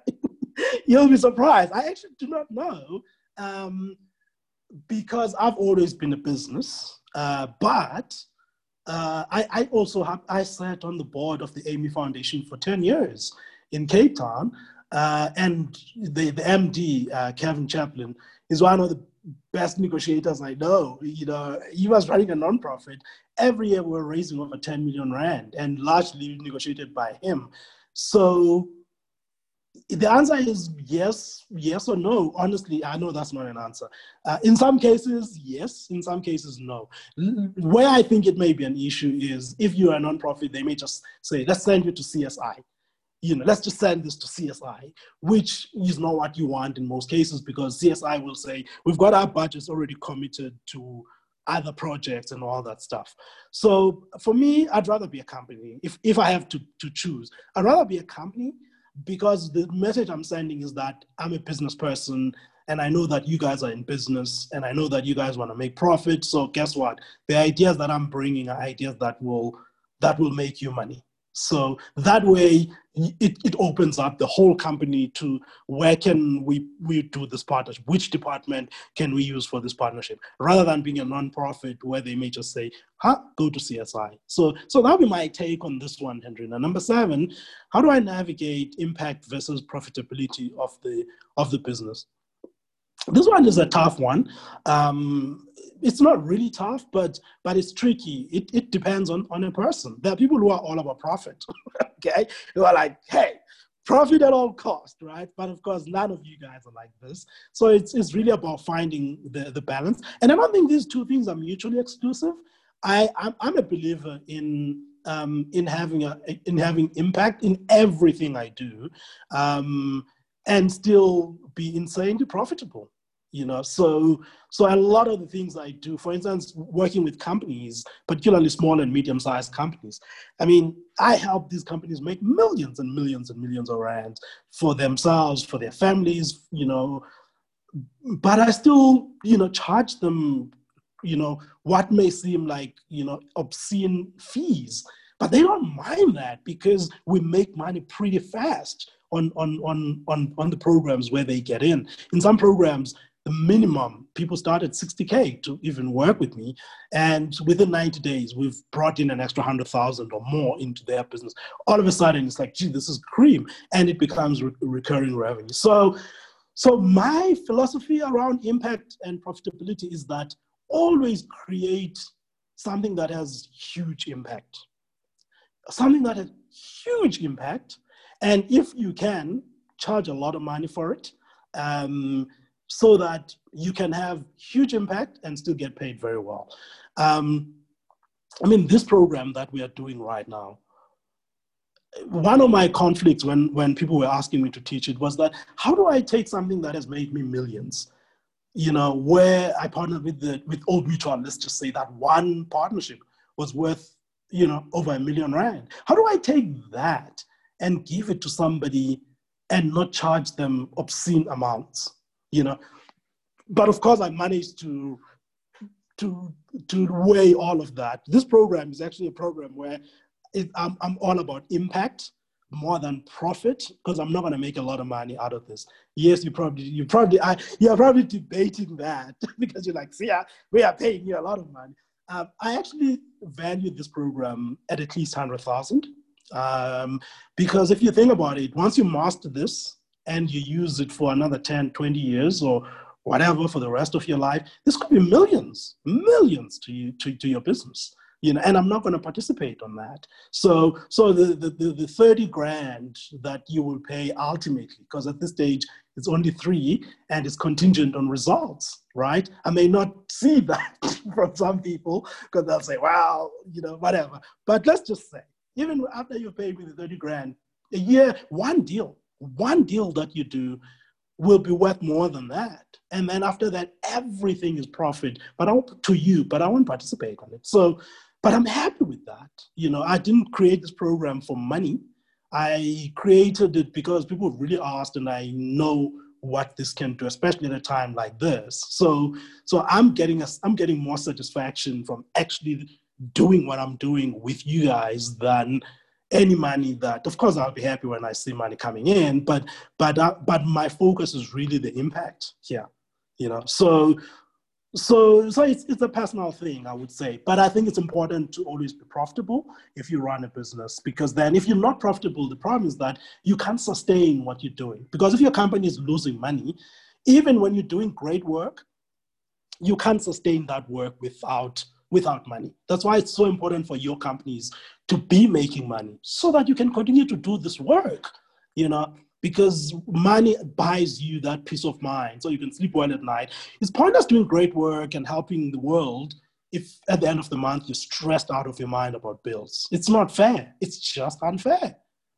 You'll be surprised. I actually do not know, um, because I've always been a business, uh, but uh, I, I also have, I sat on the board of the Amy Foundation for ten years in Cape Town. Uh, and the, the M D, uh, Kevin Chaplin, is one of the best negotiators I know. You know, he was running a nonprofit. Every year we were raising over ten million rand, and largely negotiated by him. So the answer is yes, yes or no. Honestly, I know that's not an answer. Uh, in some cases, yes. In some cases, no. Where I think it may be an issue is if you're a nonprofit, they may just say, let's send you to C S I. You know, let's just send this to C S I, which is not what you want in most cases, because C S I will say, we've got our budgets already committed to other projects and all that stuff. So for me, I'd rather be a company. If, if I have to, to choose, I'd rather be a company, because the message I'm sending is that I'm a business person, and I know that you guys are in business, and I know that you guys want to make profit. So guess what? The ideas that I'm bringing are ideas that will, that will make you money. So that way, it, it opens up the whole company to where can we, we do this partnership? Which department can we use for this partnership? Rather than being a nonprofit where they may just say, huh, go to C S I. So, so that'll be my take on this one, Henry. Now, number seven, how do I navigate impact versus profitability of the, of the business? This one is a tough one. Um, it's not really tough, but but it's tricky. It, it depends on, on a person. There are people who are all about profit, okay? Who are like, hey, profit at all cost, right? But of course, none of you guys are like this. So it's, it's really about finding the, the balance. And I don't think these two things are mutually exclusive. I, I'm, I'm a believer in um, in having a in having impact in everything I do, um, and still be insanely profitable. You know, so so a lot of the things I do, for instance, working with companies, particularly small and medium-sized companies. I mean, I help these companies make millions and millions and millions of rands for themselves, for their families, you know, but I still, you know, charge them, you know, what may seem like, you know, obscene fees, but they don't mind that because we make money pretty fast on, on, on, on, on the programs where they get in. In some programs, the minimum, people start at sixty K to even work with me. And within ninety days, we've brought in an extra one hundred thousand or more into their business. All of a sudden, it's like, gee, this is cream. And it becomes re- recurring revenue. So, so my philosophy around impact and profitability is that always create something that has huge impact. Something that has huge impact. And if you can, charge a lot of money for it. Um, so that you can have huge impact and still get paid very well. Um, I mean, this program that we are doing right now, one of my conflicts when, when people were asking me to teach it was that, how do I take something that has made me millions, you know, where I partnered with the, with Old Mutual, let's just say that one partnership was worth, you know, over a million rand. How do I take that and give it to somebody and not charge them obscene amounts? You know, but of course I managed to, to, to weigh all of that. This program is actually a program where it, I'm, I'm all about impact more than profit, because I'm not going to make a lot of money out of this. Yes, you probably, you probably, I, you're probably debating that because you're like, see, we are paying you a lot of money. Um, I actually value this program at at least one hundred thousand, um, because if you think about it, once you master this, and you use it for another ten, twenty years or whatever for the rest of your life, this could be millions, millions to you, to, to your business, you know, and I'm not going to participate on that. So, so the, the, the thirty grand that you will pay ultimately, because at this stage, it's only three and it's contingent on results, right? I may not see that from some people because they'll say, wow, you know, whatever. But let's just say, even after you pay me the thirty grand, a year, one deal, one deal that you do will be worth more than that. And then after that, everything is profit, but I won't, to you, but I won't participate on it. So, but I'm happy with that. You know, I didn't create this program for money. I created it because people really asked, and I know what this can do, especially at a time like this. So, so I'm getting a, I'm getting more satisfaction from actually doing what I'm doing with you guys than any money that, of course, I'll be happy when I see money coming in, but but uh, but my focus is really the impact here, you know. So So, so it's, it's a personal thing, I would say. But I think it's important to always be profitable if you run a business, because then if you're not profitable, the problem is that you can't sustain what you're doing. Because if your company is losing money, even when you're doing great work, you can't sustain that work without, without money. That's why it's so important for your companies to be making money so that you can continue to do this work, you know, because money buys you that peace of mind so you can sleep well at night. It's pointless doing great work and helping the world if at the end of the month you're stressed out of your mind about bills. It's not fair. It's just unfair.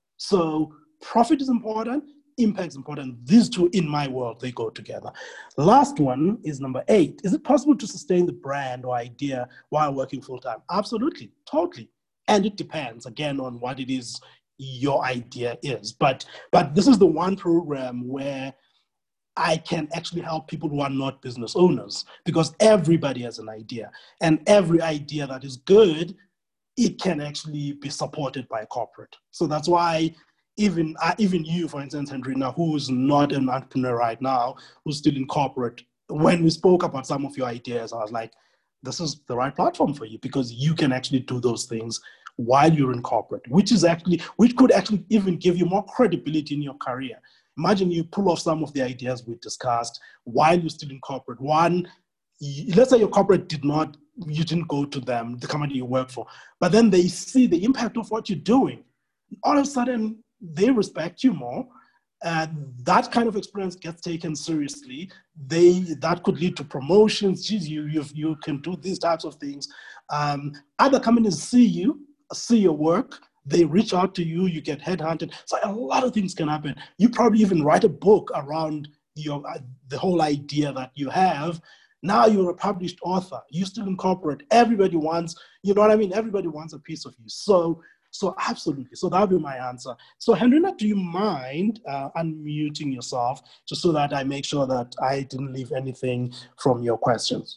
So profit is important, impact is important. These two, in my world, they go together. Last one is number eight. Is it possible to sustain the brand or idea while working full-time? Absolutely, totally. And it depends, again, on what it is your idea is. But, but this is the one program where I can actually help people who are not business owners, because everybody has an idea. And every idea that is good, it can actually be supported by a corporate. So that's why even, uh, even you, for instance, Hendrina, who's not an entrepreneur right now, who's still in corporate, when we spoke about some of your ideas, I was like, this is the right platform for you, because you can actually do those things while you're in corporate, which is actually, which could actually even give you more credibility in your career. Imagine you pull off some of the ideas we discussed while you're still in corporate. One, you, let's say your corporate did not, you didn't go to them, the company you work for, but then they see the impact of what you're doing. All of a sudden, they respect you more. And that kind of experience gets taken seriously. They, that could lead to promotions. Geez, you, you, you can do these types of things. Um, other companies see you, see your work, they reach out to you, you get headhunted. So a lot of things can happen. You probably even write a book around your, uh, the whole idea that you have. Now you're a published author, you still in corporate. Everybody wants, you know what I mean? Everybody wants a piece of you. So, so absolutely. So that'll be my answer. So Hendrina, do you mind uh, unmuting yourself just so that I make sure that I didn't leave anything from your questions?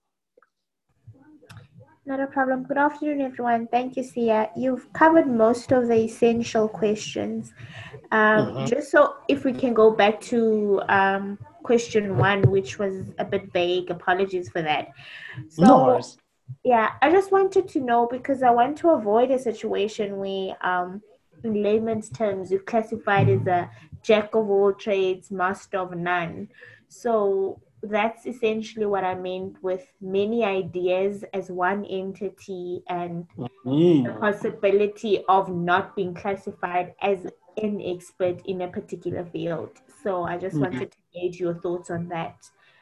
Not a problem. Good afternoon, everyone. Thank you, Sia. You've covered most of the essential questions. Um, mm-hmm. Just so if we can go back to um, question one, which was a bit vague, apologies for that. So, no worries. Yeah, I just wanted to know, because I want to avoid a situation where, um, in layman's terms, you're classified as a jack of all trades, master of none. So that's essentially what I meant with many ideas as one entity, and mm. the possibility of not being classified as an expert in a particular field. So I just mm-hmm. wanted to gauge your thoughts on that.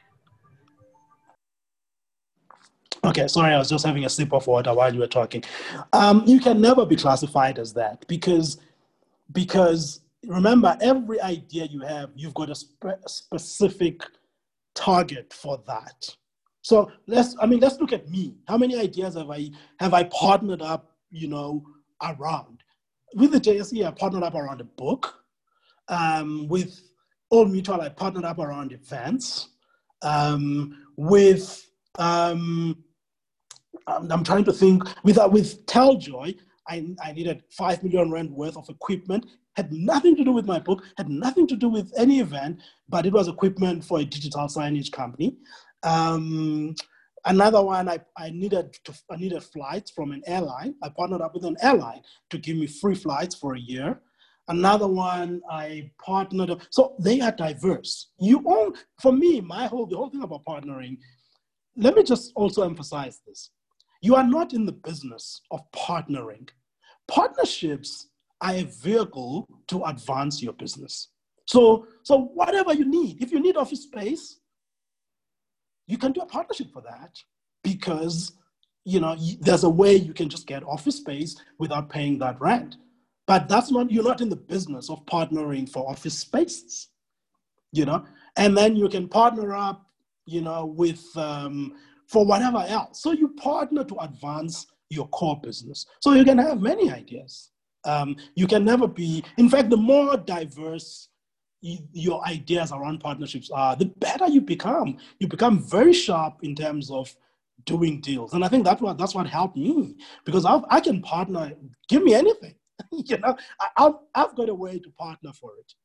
Okay, sorry, I was just having a sip of water while you were talking. Um, you can never be classified as that, because, because remember, every idea you have, you've got a spe- specific target for that. So let's, I mean, let's look at me. How many ideas have I, have I partnered up, you know, around? With the J S E, I partnered up around a book. Um, with Old Mutual, I partnered up around events. Um, with, um, I'm trying to think, with, uh, with Teljoy, I, I needed five million rand worth of equipment, had nothing to do with my book, had nothing to do with any event, but it was equipment for a digital signage company. Um, another one, I, I, needed to, I needed flights from an airline. I partnered up with an airline to give me free flights for a year. Another one, I partnered up. So they are diverse. You own, for me, my whole, the whole thing about partnering, let me just also emphasize this. You are not in the business of partnering. Partnerships are a vehicle to advance your business. So, so whatever you need, if you need office space, you can do a partnership for that, because you know there's a way you can just get office space without paying that rent. But that's not, you're not in the business of partnering for office spaces, you know. And then you can partner up, you know, with um, for whatever else. So you partner to advance your core business. So you can have many ideas. Um, you can never be, in fact, the more diverse you, your ideas around partnerships are, the better you become. You become very sharp in terms of doing deals. And I think that's what, that's what helped me, because I've, I can partner, give me anything. you know, I, I've, I've got a way to partner for it.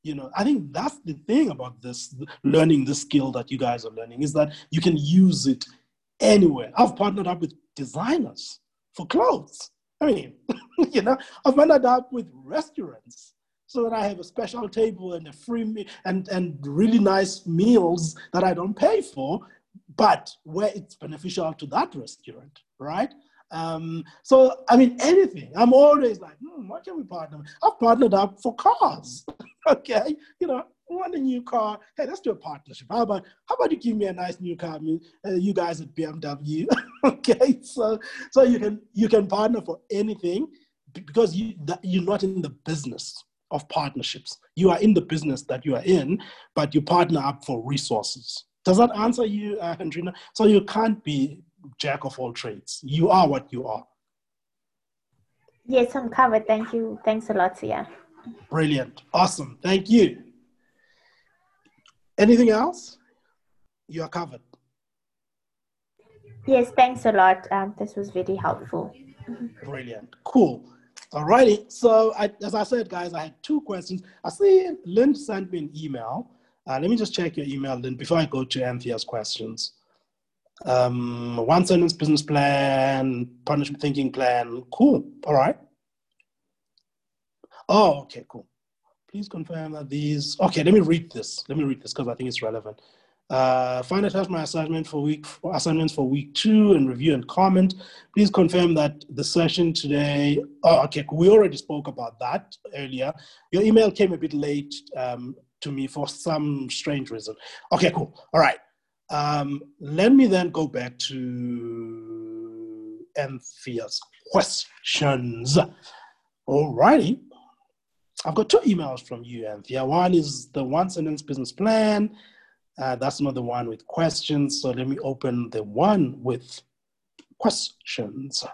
You know, I think that's the thing about this, learning this skill that you guys are learning, is that you can use it anywhere. I've partnered up with designers for clothes. I mean, you know, I've partnered up with restaurants so that I have a special table and a free me- and, and really nice meals that I don't pay for, but where it's beneficial to that restaurant, right? Um, so, I mean, anything. I'm always like, hmm, what can we partner with? I've partnered up for cars, okay? You know, I want a new car. Hey, let's do a partnership. How about, how about you give me a nice new car, uh, you guys at B M W, okay? So, so you can you can partner for anything because you that, you're not in the business of partnerships. You are in the business that you are in, but you partner up for resources. Does that answer you, uh, Hendrina? So you can't be jack of all trades. You are what you are. Yes, I'm covered. Thank you. Thanks a lot, Sia. Brilliant. Awesome. Thank you. Anything else? You are covered. Yes, thanks a lot. Um, this was very helpful. Brilliant. Cool. All righty. So I, as I said, guys, I had two questions. I see Lynn sent me an email. Uh, let me just check your email, Lynn, before I go to Anthea's questions. Um, one sentence business plan, partnership thinking plan. Cool. All right. Oh, okay, cool. Please confirm that these, okay, let me read this. Let me read this because I think it's relevant. Uh, find attached my assignment for week, assignments for week two and review and comment. Please confirm that the session today, oh, okay, we already spoke about that earlier. Your email came a bit late um, to me for some strange reason. Okay, cool. All right. Um, let me then go back to Anthea's questions. All righty. I've got two emails from you, Anthea. One is the one sentence business plan. Uh, that's not the one with questions. So let me open the one with questions.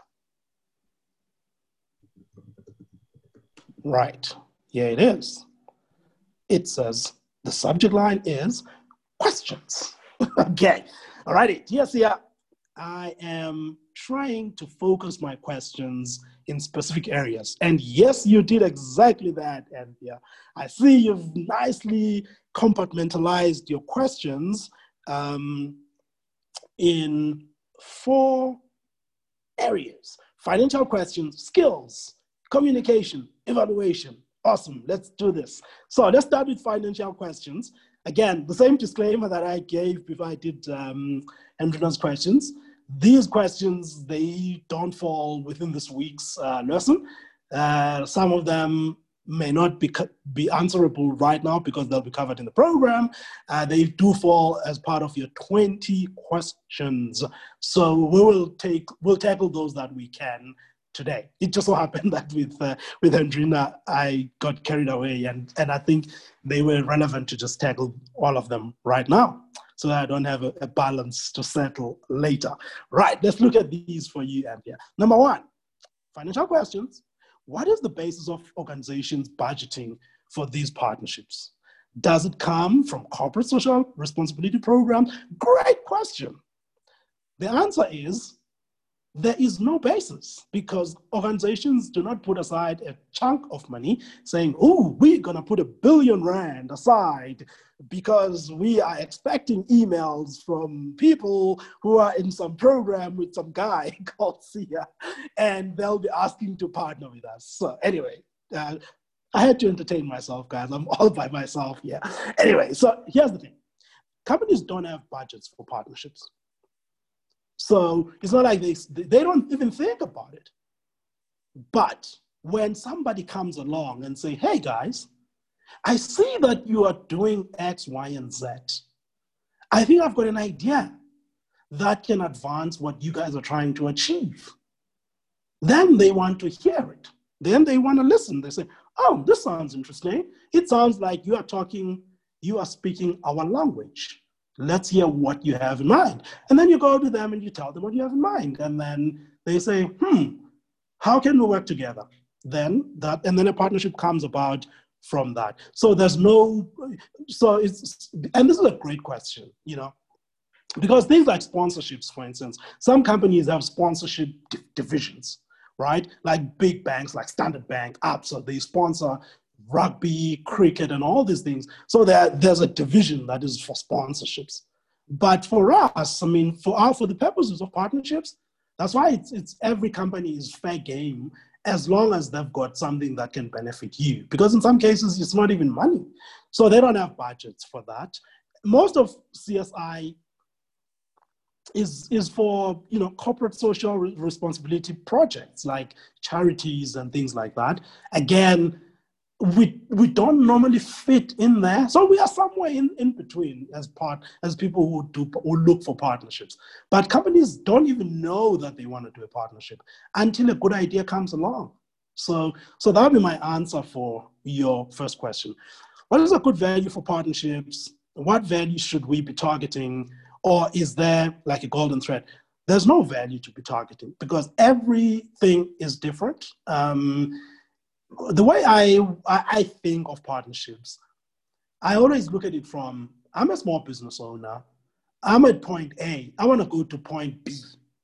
Right, here it is. It says the subject line is questions. Okay, all righty. Yes, yeah. I am trying to focus my questions in specific areas. And yes, you did exactly that, Anthea. I see you've nicely compartmentalized your questions um, in four areas: financial questions, skills, communication, evaluation. Awesome, let's do this. So let's start with financial questions. Again, the same disclaimer that I gave before I did um, Hendrina's questions. These questions, they don't fall within this week's uh, lesson. Uh, some of them may not be, be answerable right now because they'll be covered in the program. Uh, they do fall as part of your twenty questions. So we will take, we'll tackle those that we can today. It just so happened that with uh, with Hendrina, I got carried away and, and I think they were relevant to just tackle all of them right now, so that I don't have a, a balance to settle later. Right, let's look at these for you, Anthea. Number one, financial questions. What is the basis of organizations budgeting for these partnerships? Does it come from corporate social responsibility program? Great question. The answer is there is no basis, because organizations do not put aside a chunk of money saying, oh, we're going to put a billion rand aside because we are expecting emails from people who are in some program with some guy called Sia, and they'll be asking to partner with us. So anyway, uh, I had to entertain myself, guys. I'm all by myself here. Anyway, so here's the thing. Companies don't have budgets for partnerships. So it's not like they, they don't even think about it. But when somebody comes along and say, hey guys, I see that you are doing X, Y, and Z. I think I've got an idea that can advance what you guys are trying to achieve. Then they want to hear it. Then they want to listen. They say, oh, this sounds interesting. It sounds like you are talking, you are speaking our language. Let's hear what you have in mind. And then you go to them and you tell them what you have in mind. And then they say, hmm, how can we work together? Then that, and then a partnership comes about from that. So there's no, so it's, and this is a great question, you know, because things like sponsorships, for instance, some companies have sponsorship divisions, right? Like big banks like Standard Bank, Absa, they sponsor rugby, cricket, and all these things. So there, there's a division that is for sponsorships. But for us, I mean, for our, for the purposes of partnerships, that's why it's, it's every company is fair game as long as they've got something that can benefit you. Because in some cases, it's not even money. So they don't have budgets for that. Most of C S I is, is for, you know, corporate social responsibility projects like charities and things like that. Again, we we don't normally fit in there. So we are somewhere in, in between as part as people who do who look for partnerships. But companies don't even know that they want to do a partnership until a good idea comes along. So so that would be my answer for your first question. What is a good value for partnerships? What value should we be targeting? Or is there like a golden thread? There's no value to be targeting because everything is different. Um, the way I, I think of partnerships, I always look at it from, I'm a small business owner. I'm at point A. I want to go to point B.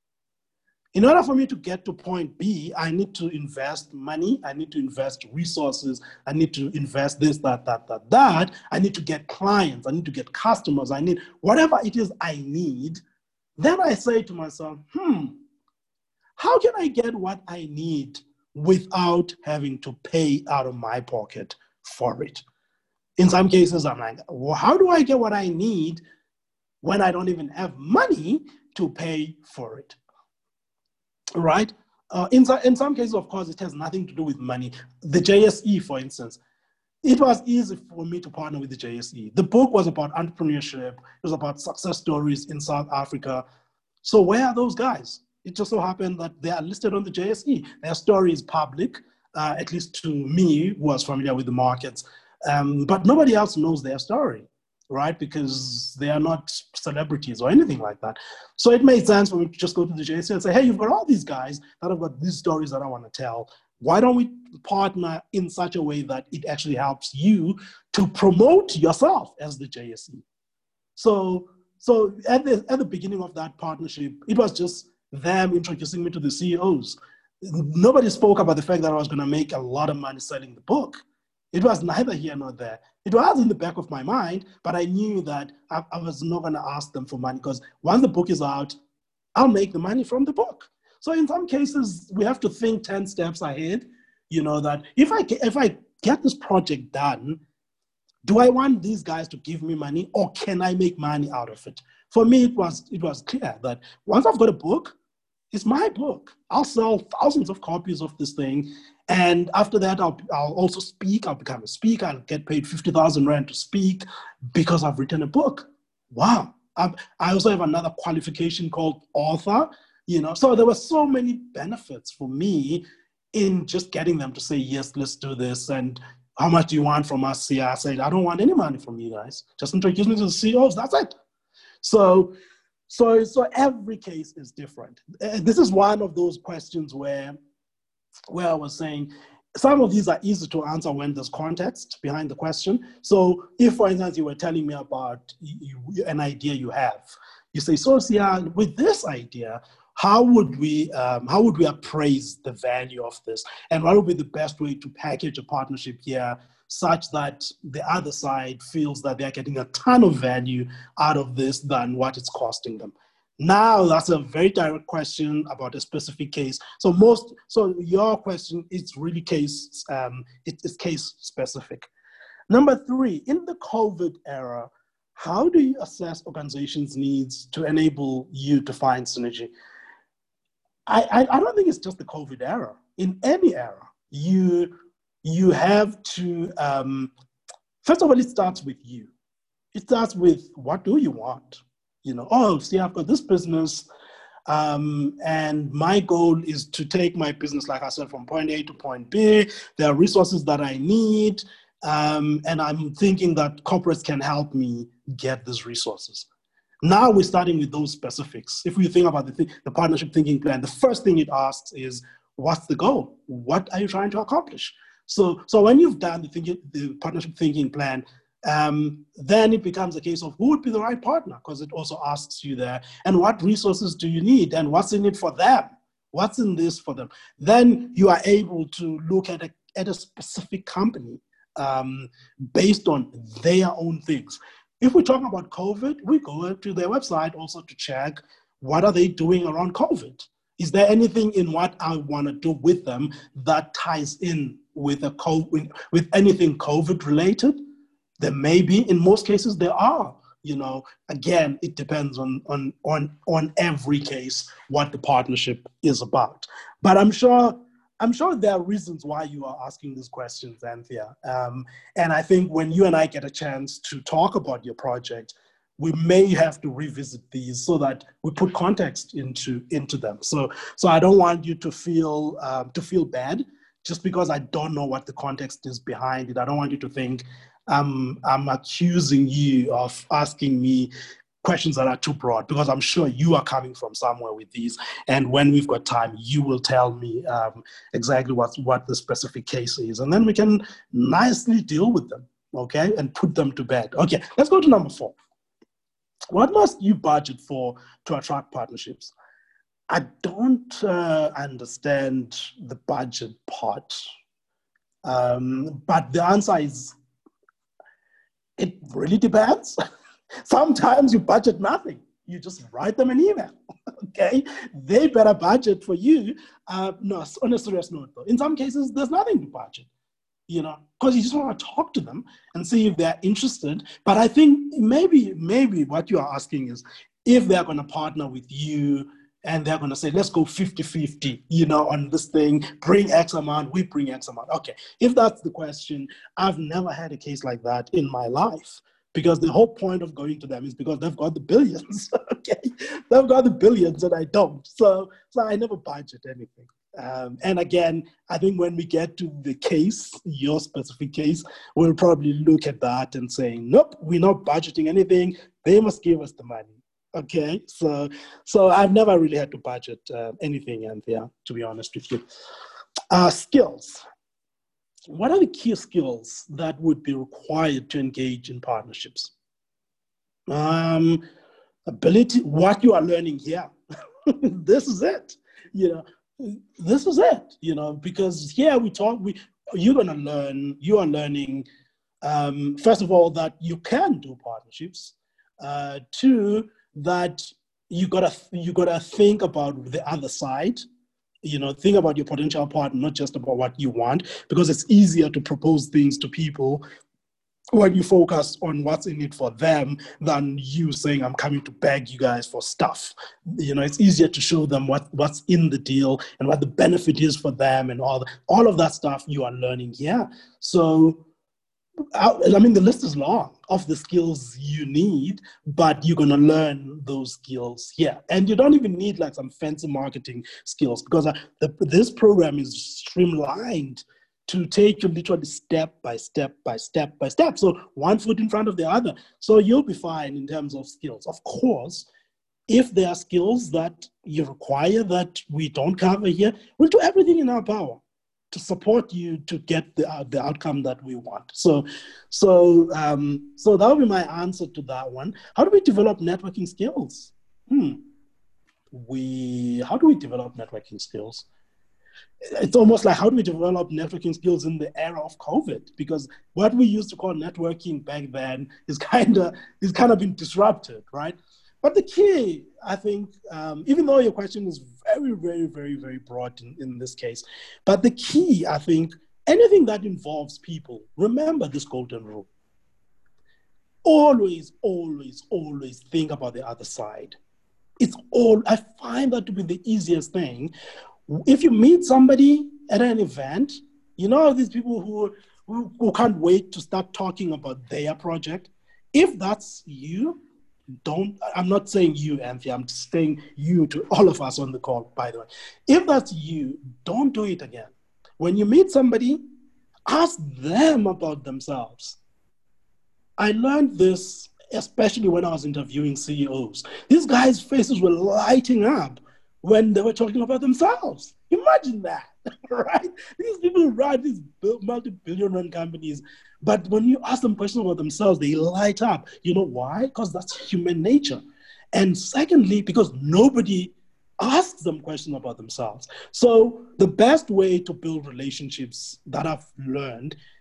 In order for me to get to point B, I need to invest money. I need to invest resources. I need to invest this, that, that, that, that. I need to get clients. I need to get customers. I need whatever it is I need. Then I say to myself, hmm, how can I get what I need without having to pay out of my pocket for it? In some cases, I'm like, well, how do I get what I need when I don't even have money to pay for it? Right? Uh, in, in some cases, of course, it has nothing to do with money. The J S E, for instance, it was easy for me to partner with the J S E. The book was about entrepreneurship. It was about success stories in South Africa. So where are those guys? It just so happened that they are listed on the J S E. Their story is public, uh, at least to me, who was familiar with the markets. Um, but nobody else knows their story, right? Because they are not celebrities or anything like that. So it made sense for me to just go to the J S E and say, hey, you've got all these guys that have got these stories that I want to tell. Why don't we partner in such a way that it actually helps you to promote yourself as the J S E? So, so at the, at the beginning of that partnership, it was just them introducing me to the C E Os. Nobody spoke about the fact that I was going to make a lot of money selling the book. It was neither here nor there. It was in the back of my mind, but I knew that I, I was not going to ask them for money because once the book is out, I'll make the money from the book. So in some cases, we have to think ten steps ahead, you know, that if I, if I get this project done, do I want these guys to give me money or can I make money out of it? For me, it was, it was clear that once I've got a book, it's my book. I'll sell thousands of copies of this thing. And after that, I'll, I'll also speak. I'll become a speaker. I'll get paid fifty thousand rand to speak because I've written a book. Wow. I've, I also have another qualification called author, you know. So there were so many benefits for me in just getting them to say, yes, let's do this. And how much do you want from us? Yeah, I said, I don't want any money from you guys. Just introduce me to the C E Os. That's it. So, so, so every case is different. This is one of those questions where where I was saying some of these are easy to answer when there's context behind the question. So if, for instance, you were telling me about you, an idea you have, you say, so yeah, with this idea, how would we um, how would we appraise the value of this? And what would be the best way to package a partnership here such that the other side feels that they're getting a ton of value out of this than what it's costing them? Now, that's a very direct question about a specific case. So most, so your question is really case, um, it, it's case specific. Number three, in the COVID era, how do you assess organizations' needs to enable you to find synergy? I, I, I don't think it's just the COVID era. In any era, you, you have to, um, first of all, it starts with you. It starts with, what do you want? You know, oh, see, I've got this business, um, and my goal is to take my business, like I said, from point A to point B. There are resources that I need, um, and I'm thinking that corporates can help me get these resources. Now we're starting with those specifics. If we think about the, th- the partnership thinking plan, the first thing it asks is, what's the goal? What are you trying to accomplish? So, so when you've done the, thinking, the partnership thinking plan, Um, then it becomes a case of who would be the right partner, because it also asks you there, and what resources do you need, and what's in it for them? What's in this for them? Then you are able to look at a, at a specific company um, based on their own things. If we talk about COVID, we go to their website also to check what are they doing around COVID. Is there anything in what I want to do with them that ties in with a COVID, with anything COVID related? There may be. In most cases, there are. You know, again, it depends on on on on every case what the partnership is about. But I'm sure. I'm sure there are reasons why you are asking these questions, Anthea. Um, and I think when you and I get a chance to talk about your project, we may have to revisit these so that we put context into, into them. So, so I don't want you to feel, um, to feel bad just because I don't know what the context is behind it. I don't want you to think um, I'm accusing you of asking me questions that are too broad, because I'm sure you are coming from somewhere with these. And when we've got time, you will tell me um, exactly what, what the specific case is. And then we can nicely deal with them, okay? And put them to bed. Okay, let's go to number four. What must you budget for to attract partnerships? I don't uh, understand the budget part. Um, but the answer is, it really depends. Sometimes you budget nothing. You just write them an email, okay? They better budget for you. Uh, no, on a serious note, though, in some cases, there's nothing to budget, you know, because you just want to talk to them and see if they're interested. But I think maybe, maybe what you are asking is if they're going to partner with you and they're going to say, let's go fifty-fifty, you know, on this thing, bring X amount, we bring X amount. Okay, if that's the question, I've never had a case like that in my life. Because the whole point of going to them is because they've got the billions, okay? They've got the billions and I don't. So, so I never budget anything. Um, and again, I think when we get to the case, your specific case, we'll probably look at that and say, nope, we're not budgeting anything. They must give us the money, okay? So, so I've never really had to budget uh, anything, Anthea, to be honest with you. Uh, skills. What are the key skills that would be required to engage in partnerships? Um, ability, what you are learning here. This is it. You know, this is it. You know, because here we talk. We you're gonna learn. You are learning. Um, first of all, that you can do partnerships. Uh, two, that you gotta you gotta think about the other side. You know, think about your potential partner, not just about what you want, because it's easier to propose things to people when you focus on what's in it for them than you saying, I'm coming to beg you guys for stuff. You know, it's easier to show them what, what's in the deal and what the benefit is for them and all, the, all of that stuff you are learning here. So, I mean, the list is long of the skills you need, but you're going to learn those skills here. And you don't even need like some fancy marketing skills, because the, this program is streamlined to take you literally step by step by step by step. So one foot in front of the other. So you'll be fine in terms of skills. Of course, if there are skills that you require that we don't cover here, we'll do everything in our power to support you to get the uh, the outcome that we want. So, so, um, so that would be my answer to that one. How do we develop networking skills? Hmm. We how do we develop networking skills? It's almost like how do we develop networking skills in the era of COVID? Because what we used to call networking back then is kind of is kind of been disrupted, right? But the key, I think, um, even though your question is very, very, very, very broad in, in this case, but the key, I think, anything that involves people, remember this golden rule. Always, always, always think about the other side. It's all, I find that to be the easiest thing. If you meet somebody at an event, you know these people who, who, who can't wait to start talking about their project. If that's you, don't, I'm not saying you, Anthea, I'm saying you to all of us on the call, by the way. If that's you, don't do it again. When you meet somebody, ask them about themselves. I learned this, especially when I was interviewing C E Os. These guys' faces were lighting up when they were talking about themselves. Imagine that, right? These people run these multi-billion rand companies, but when you ask them questions about themselves, they light up. You know why? Because that's human nature. And secondly, because nobody asks them questions about themselves. So the best way to build relationships that I've learned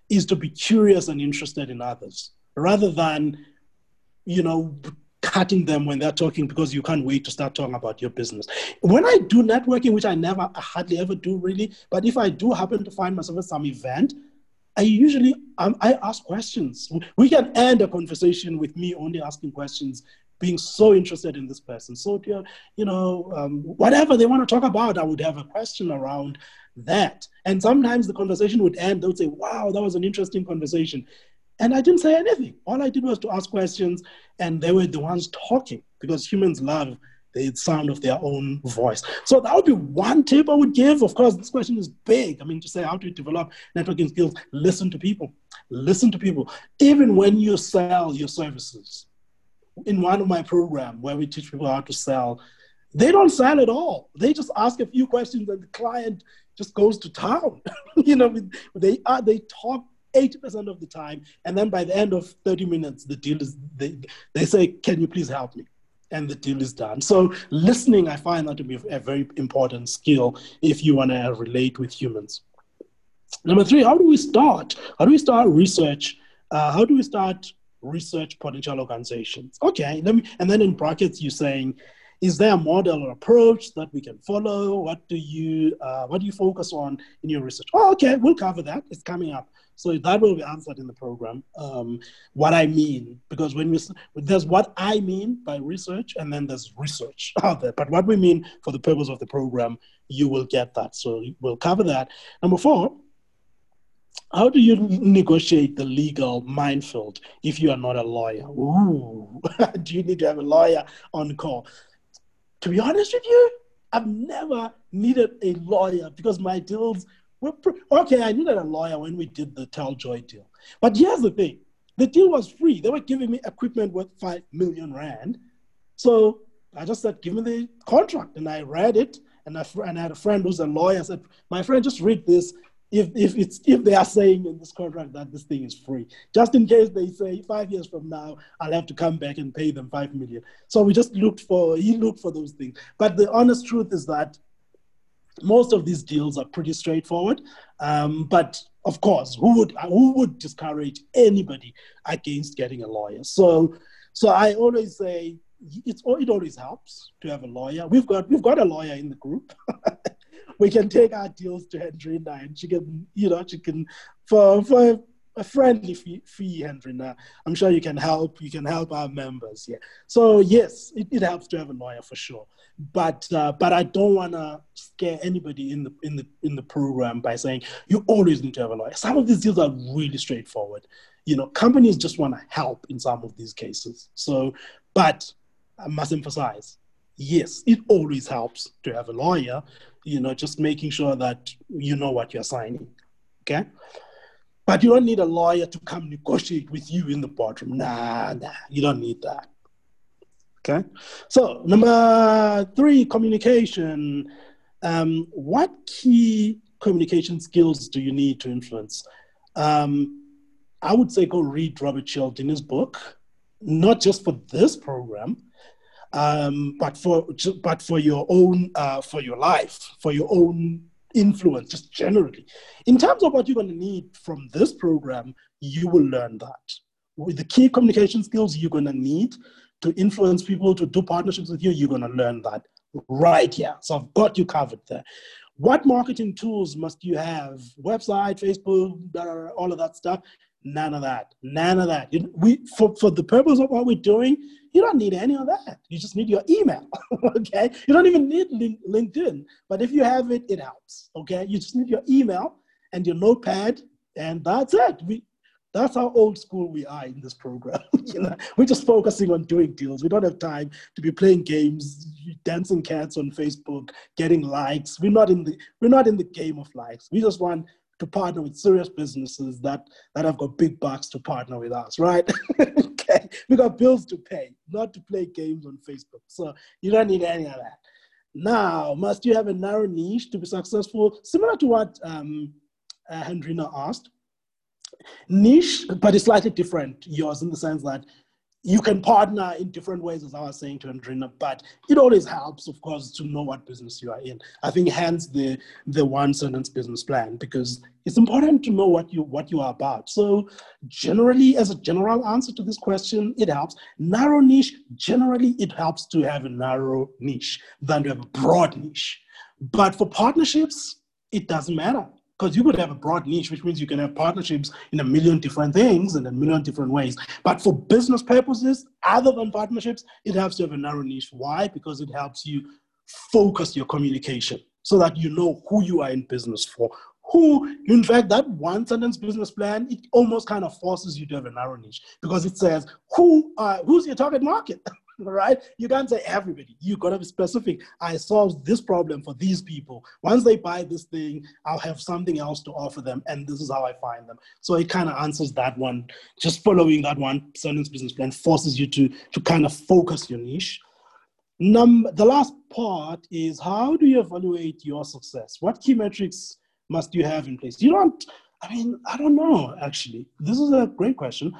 is to be curious and interested in others rather than, you know, cutting them when they're talking because you can't wait to start talking about your business. When I do networking, which I never, I hardly ever do really, but if I do happen to find myself at some event, I usually, um, I ask questions. We can end a conversation with me only asking questions, being so interested in this person. So, you know, um, whatever they want to talk about, I would have a question around that. And sometimes the conversation would end, they would say, wow, that was an interesting conversation. And I didn't say anything. All I did was to ask questions, and they were the ones talking because humans love the sound of their own voice. So that would be one tip I would give. Of course, this question is big. I mean, to say how to develop networking skills, listen to people. Listen to people. Even when you sell your services. In one of my programs where we teach people how to sell, they don't sell at all. They just ask a few questions and the client just goes to town. You know, they are, they talk eighty percent of the time. And then by the end of thirty minutes, the deal is, they, they say, can you please help me? And the deal is done. So listening, I find that to be a very important skill if you want to relate with humans. Number three, how do we start? How do we start research? Uh, how do we start research potential organizations? Okay, let me, and then in brackets, you're saying, is there a model or approach that we can follow? What do you, uh, what do you focus on in your research? Oh, okay, we'll cover that. It's coming up. So that will be answered in the program. Um, what I mean, because when we, there's what I mean by research, and then there's research out there. But what we mean for the purpose of the program, you will get that. So we'll cover that. Number four, how do you negotiate the legal minefield if you are not a lawyer? Ooh, do you need to have a lawyer on call? To be honest with you, I've never needed a lawyer because my deals were, pre- okay, I needed a lawyer when we did the Teljoy deal. But here's the thing, the deal was free. They were giving me equipment worth five million rand. So I just said, give me the contract. And I read it, and I, and I had a friend who's a lawyer. I said, my friend, just read this. If, if, it's, if they are saying in this contract that this thing is free, just in case they say five years from now, I'll have to come back and pay them five million. So we just looked for, he looked for those things. But the honest truth is that most of these deals are pretty straightforward. Um, but of course, who would, who would discourage anybody against getting a lawyer? So, so I always say, it's, it always helps to have a lawyer. We've got, we've got a lawyer in the group. We can take our deals to Hendrina, and she can, you know, she can, for for a friendly fee, fee Hendrina, I'm sure you can help, you can help our members, yeah. So yes, it, it helps to have a lawyer for sure. But uh, but I don't want to scare anybody in the in the in the program by saying you always need to have a lawyer. Some of these deals are really straightforward. You know, companies just want to help in some of these cases. So, but I must emphasize, yes, it always helps to have a lawyer. You know, just making sure that you know what you're signing, okay? But you don't need a lawyer to come negotiate with you in the boardroom. Nah, nah, you don't need that, okay? So number three, communication. Um, what key communication skills do you need to influence? Um, I would say go read Robert Cialdini's book, not just for this program, Um, but for but for your own uh, for your life, for your own influence, just generally. In terms of what you're going to need from this program, you will learn that. With the key communication skills you're going to need to influence people, to do partnerships with you, you're going to learn that right here. So I've got you covered there. What marketing tools must you have? Website, Facebook, all of that stuff. None of that. None of that. You, we for, for the purpose of what we're doing, you don't need any of that. You just need your email, okay? You don't even need link, LinkedIn, but if you have it, it helps, okay? You just need your email and your notepad, and that's it. We, that's how old school we are in this program. You know, we're just focusing on doing deals. We don't have time to be playing games, dancing cats on Facebook, getting likes. We're not in the we're not in the game of likes. We just want to partner with serious businesses that, that have got big bucks to partner with us, right? Okay, we got bills to pay, not to play games on Facebook. So you don't need any of that. Now, must you have a narrow niche to be successful? Similar to what um, uh, Hendrina asked. Niche, but it's slightly different, yours, in the sense that you can partner in different ways, as I was saying to Andrina, but it always helps, of course, to know what business you are in. I think hence the the one sentence business plan, because it's important to know what you what you are about. So generally, as a general answer to this question, it helps. Narrow niche, generally it helps to have a narrow niche than to have a broad niche. But for partnerships, it doesn't matter. Because you could have a broad niche, which means you can have partnerships in a million different things and a million different ways. But for business purposes, other than partnerships, it helps to have a narrow niche. Why? Because it helps you focus your communication so that you know who you are in business for. Who, in fact, that one sentence business plan, it almost kind of forces you to have a narrow niche because it says, who, uh, who's your target market? Right? You can't say everybody. You got to be specific. I solve this problem for these people. Once they buy this thing, I'll have something else to offer them, and this is how I find them. So it kind of answers that one. Just following that one sentence business plan forces you to, to kind of focus your niche. Number, the last part is, how do you evaluate your success? What key metrics must you have in place? You don't, I mean, I don't know, actually. This is a great question.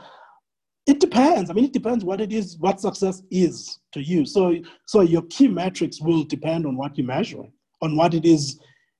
It depends. I mean, it depends what it is, what success is to you. So, so your key metrics will depend on what you're measuring, on what it is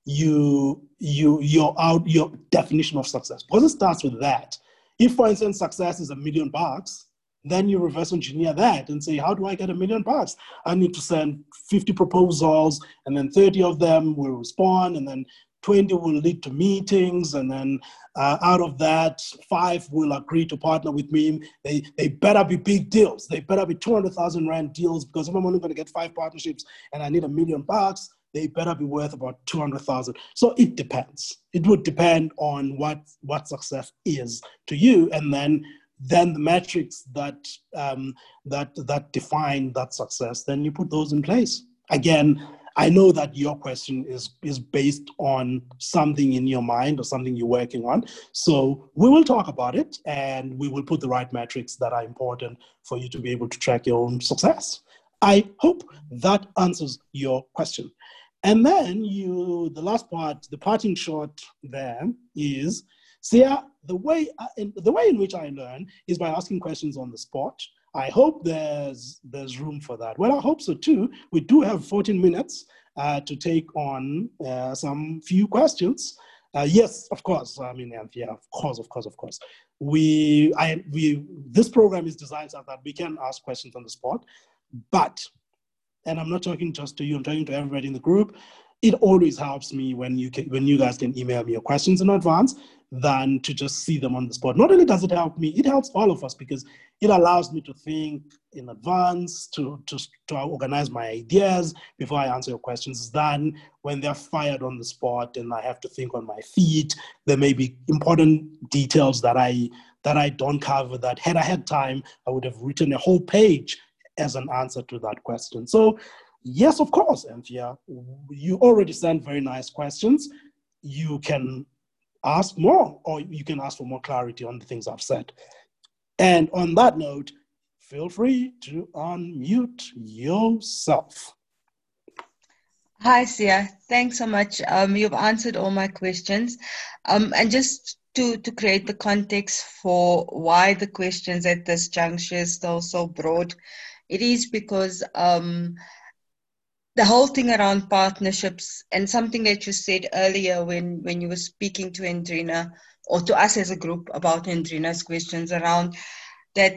you, you, your out, your definition of success. Because it starts with that. If, for instance, success is a million bucks, then you reverse engineer that and say, how do I get a million bucks? I need to send fifty proposals, and then thirty of them will respond, and then twenty will lead to meetings, and then uh, out of that, five will agree to partner with me. They, they better be big deals. They better be two hundred thousand Rand deals, because if I'm only gonna get five partnerships and I need a million bucks, they better be worth about two hundred thousand. So it depends. It would depend on what, what success is to you, and then then the metrics that, um, that, that define that success, then you put those in place. Again, I know that your question is, is based on something in your mind or something you're working on. So we will talk about it, and we will put the right metrics that are important for you to be able to track your own success. I hope that answers your question. And then you, the last part, the parting shot there is, Sia, the way, I, the way in which I learn is by asking questions on the spot. I hope there's there's room for that. Well, I hope so too. We do have fourteen minutes uh, to take on uh, some few questions. Uh, yes, of course. I mean, yeah, of course, of course, of course. We, I, we, this program is designed so that we can ask questions on the spot. But, and I'm not talking just to you, I'm talking to everybody in the group. It always helps me when you can, when you guys can email me your questions in advance than to just see them on the spot. Not only does it help me, it helps all of us, because it allows me to think in advance, to, to, to organize my ideas before I answer your questions. Then when they're fired on the spot and I have to think on my feet, there may be important details that I, that I don't cover, that had I had time, I would have written a whole page as an answer to that question. So yes, of course, Anthea, you already sent very nice questions. You can ask more, or you can ask for more clarity on the things I've said. And on that note, feel free to unmute yourself. Hi, Sia. Thanks so much. Um, you've answered all my questions. Um, and just to, to create the context for why the questions at this juncture is still so broad, it is because um, the whole thing around partnerships, and something that you said earlier when, when you were speaking to Andrina, or to us as a group about Andrina's questions around that,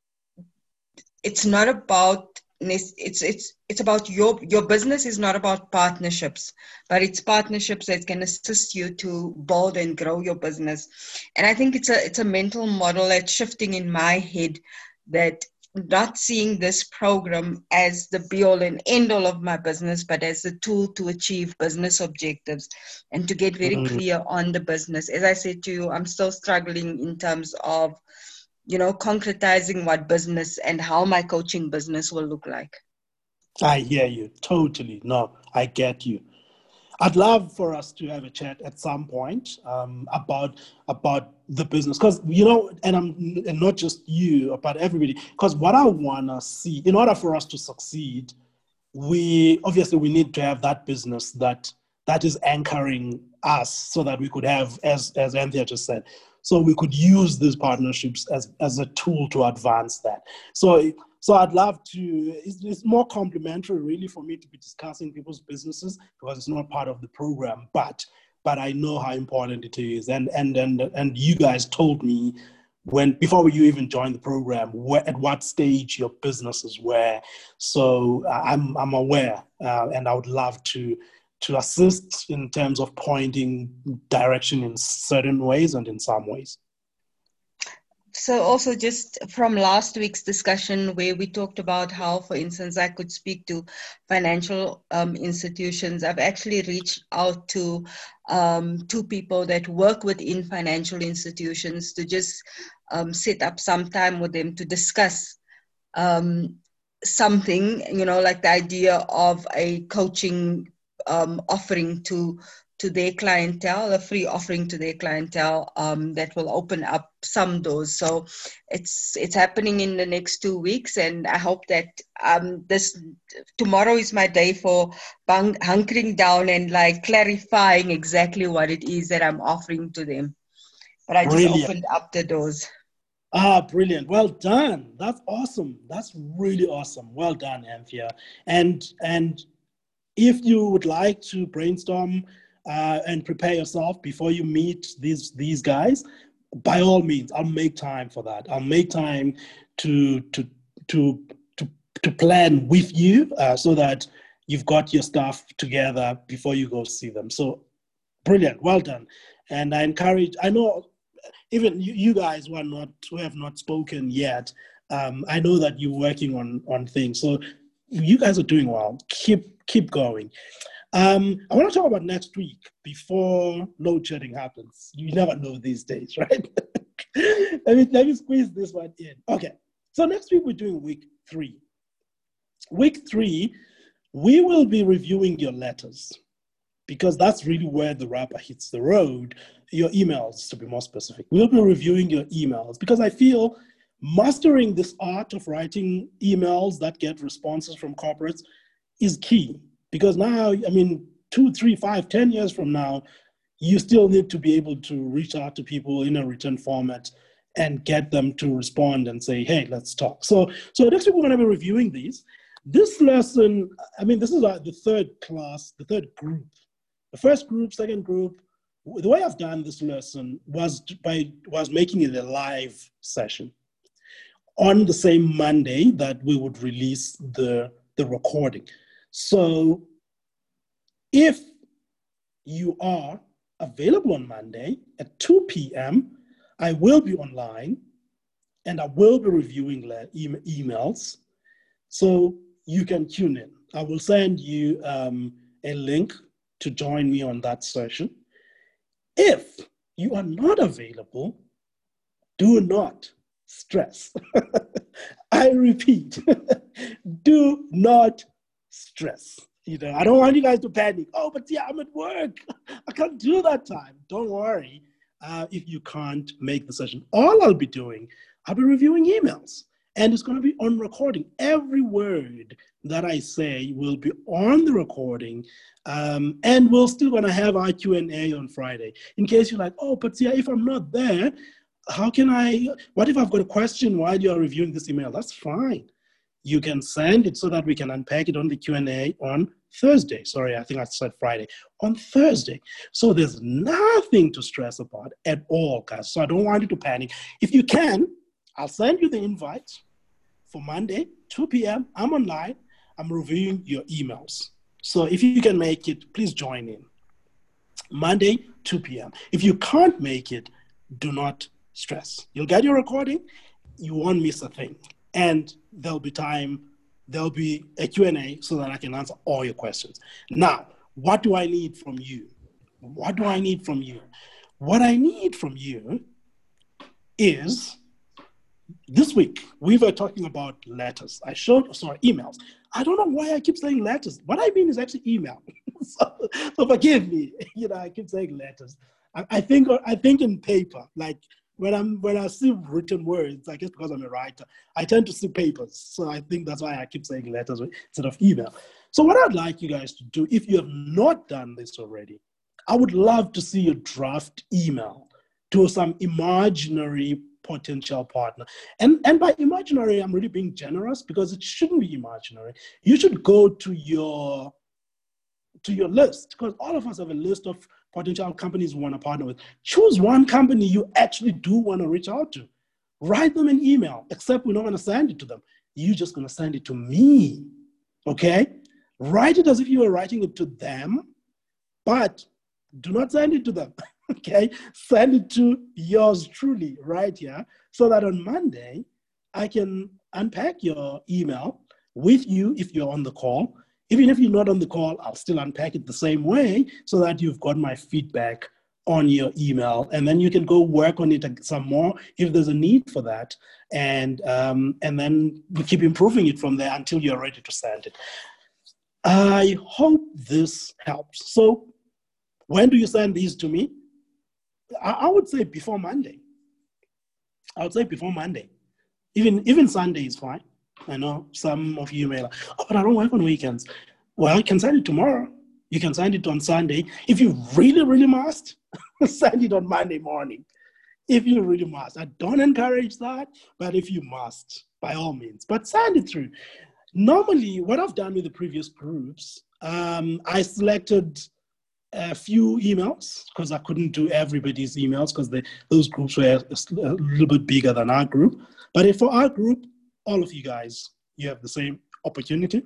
it's not about, it's, it's, it's about your, your business is not about partnerships, but it's partnerships that can assist you to build and grow your business. And I think it's a, it's a mental model that's shifting in my head, that not seeing this program as the be-all and end-all of my business, but as a tool to achieve business objectives and to get very Mm-hmm. clear on the business. As I said to you, I'm still struggling in terms of, you know, concretizing what business and how my coaching business will look like. I hear you, totally. No, I get you. I'd love for us to have a chat at some point um, about about the business, because you know, and I'm and not just you, but everybody. Because what I wanna see, in order for us to succeed, we obviously we need to have that business that that is anchoring us, so that we could have, as as Anthea just said, So we could use these partnerships as, as a tool to advance that. So, so I'd love to, it's, it's more complimentary really for me to be discussing people's businesses because it's not part of the program, but but I know how important it is. And and and, and you guys told me when before you even joined the program, where, at what stage your businesses were. So I'm I'm aware, uh, and I would love to to assist in terms of pointing direction in certain ways and in some ways. So also just from last week's discussion where we talked about how, for instance, I could speak to financial um, institutions, I've actually reached out to um, two people that work within financial institutions to just um, set up some time with them to discuss um, something, you know, like the idea of a coaching um, offering to to their clientele, a free offering to their clientele um, that will open up some doors. So it's it's happening in the next two weeks, and I hope that um, this tomorrow is my day for bunk, hunkering down and like clarifying exactly what it is that I'm offering to them. But I just Brilliant. opened up the doors. Ah, brilliant. Well done. That's awesome. That's really awesome. Well done, Anthea. And and if you would like to brainstorm Uh, and prepare yourself before you meet these these guys, by all means, I'll make time for that. I'll make time to to to to, to plan with you uh, so that you've got your stuff together before you go see them. So brilliant, well done. And I encourage, I know even you, you guys who are not who have not spoken yet, um, I know that you're working on on things. So you guys are doing well. Keep keep going. Um, I want to talk about next week before load shedding happens. You never know these days, right? let me let me squeeze this one in. Okay, so next week we're doing week three. Week three, we will be reviewing your letters because that's really where the rubber hits the road. Your emails, to be more specific. We'll be reviewing your emails because I feel mastering this art of writing emails that get responses from corporates is key. Because now, I mean, two, three, five, ten years from now, you still need to be able to reach out to people in a written format and get them to respond and say, hey, let's talk. So, so next week we're going to be reviewing these. This lesson, I mean, this is the third class, the third group. The first group, second group. The way I've done this lesson was by was making it a live session on the same Monday that we would release the, the recording. So if you are available on Monday at two p.m., I will be online and I will be reviewing e- emails. So you can tune in. I will send you um, a link to join me on that session. If you are not available, do not stress. I repeat, do not stress. You know, I don't want you guys to panic. Oh, but yeah, I'm at work. I can't do that time. Don't worry uh, if you can't make the session. All I'll be doing, I'll be reviewing emails. And it's going to be on recording. Every word that I say will be on the recording. Um, and we're still going to have our Q and A on Friday. In case you're like, oh, but yeah, if I'm not there, how can I, what if I've got a question while you're reviewing this email? That's fine. You can send it so that we can unpack it on the Q and A on Thursday. Sorry, I think I said Friday. On Thursday. So there's nothing to stress about at all, guys. So I don't want you to panic. If you can, I'll send you the invite for Monday, two p.m. I'm online. I'm reviewing your emails. So if you can make it, please join in. Monday, two p.m. If you can't make it, do not stress. You'll get your recording. You won't miss a thing. And there'll be time, there'll be a Q and A so that I can answer all your questions. Now, what do I need from you? What do I need from you? What I need from you is, this week, we were talking about letters. I showed, sorry, emails. I don't know why I keep saying letters. What I mean is actually email. so, so forgive me. You know, I keep saying letters. I, I think I think in paper, like when I'm when I see written words, I guess because I'm a writer, I tend to see papers. So I think that's why I keep saying letters instead of email. So what I'd like you guys to do, if you have not done this already, I would love to see your draft email to some imaginary potential partner. And, and by imaginary, I'm really being generous because it shouldn't be imaginary. You should go to your, to your list, because all of us have a list of potential companies we want to partner with. Choose one company you actually do want to reach out to. Write them an email, except we're not going to send it to them. You're just going to send it to me, okay? Write it as if you were writing it to them, but do not send it to them, okay? Send it to yours truly right here, so that on Monday, I can unpack your email with you if you're on the call. Even if you're not on the call, I'll still unpack it the same way so that you've got my feedback on your email, and then you can go work on it some more if there's a need for that, and um, and then we keep improving it from there until you're ready to send it. I hope this helps. So when do you send these to me? I, I would say before Monday. I would say before Monday. Even, even Sunday is fine. I know some of you may like, oh, but I don't work on weekends. Well, you can send it tomorrow. You can send it on Sunday. If you really, really must, send it on Monday morning. If you really must. I don't encourage that, but if you must, by all means. But send it through. Normally, what I've done with the previous groups, um, I selected a few emails because I couldn't do everybody's emails because those groups were a little bit bigger than our group. But if for our group, all of you guys, you have the same opportunity.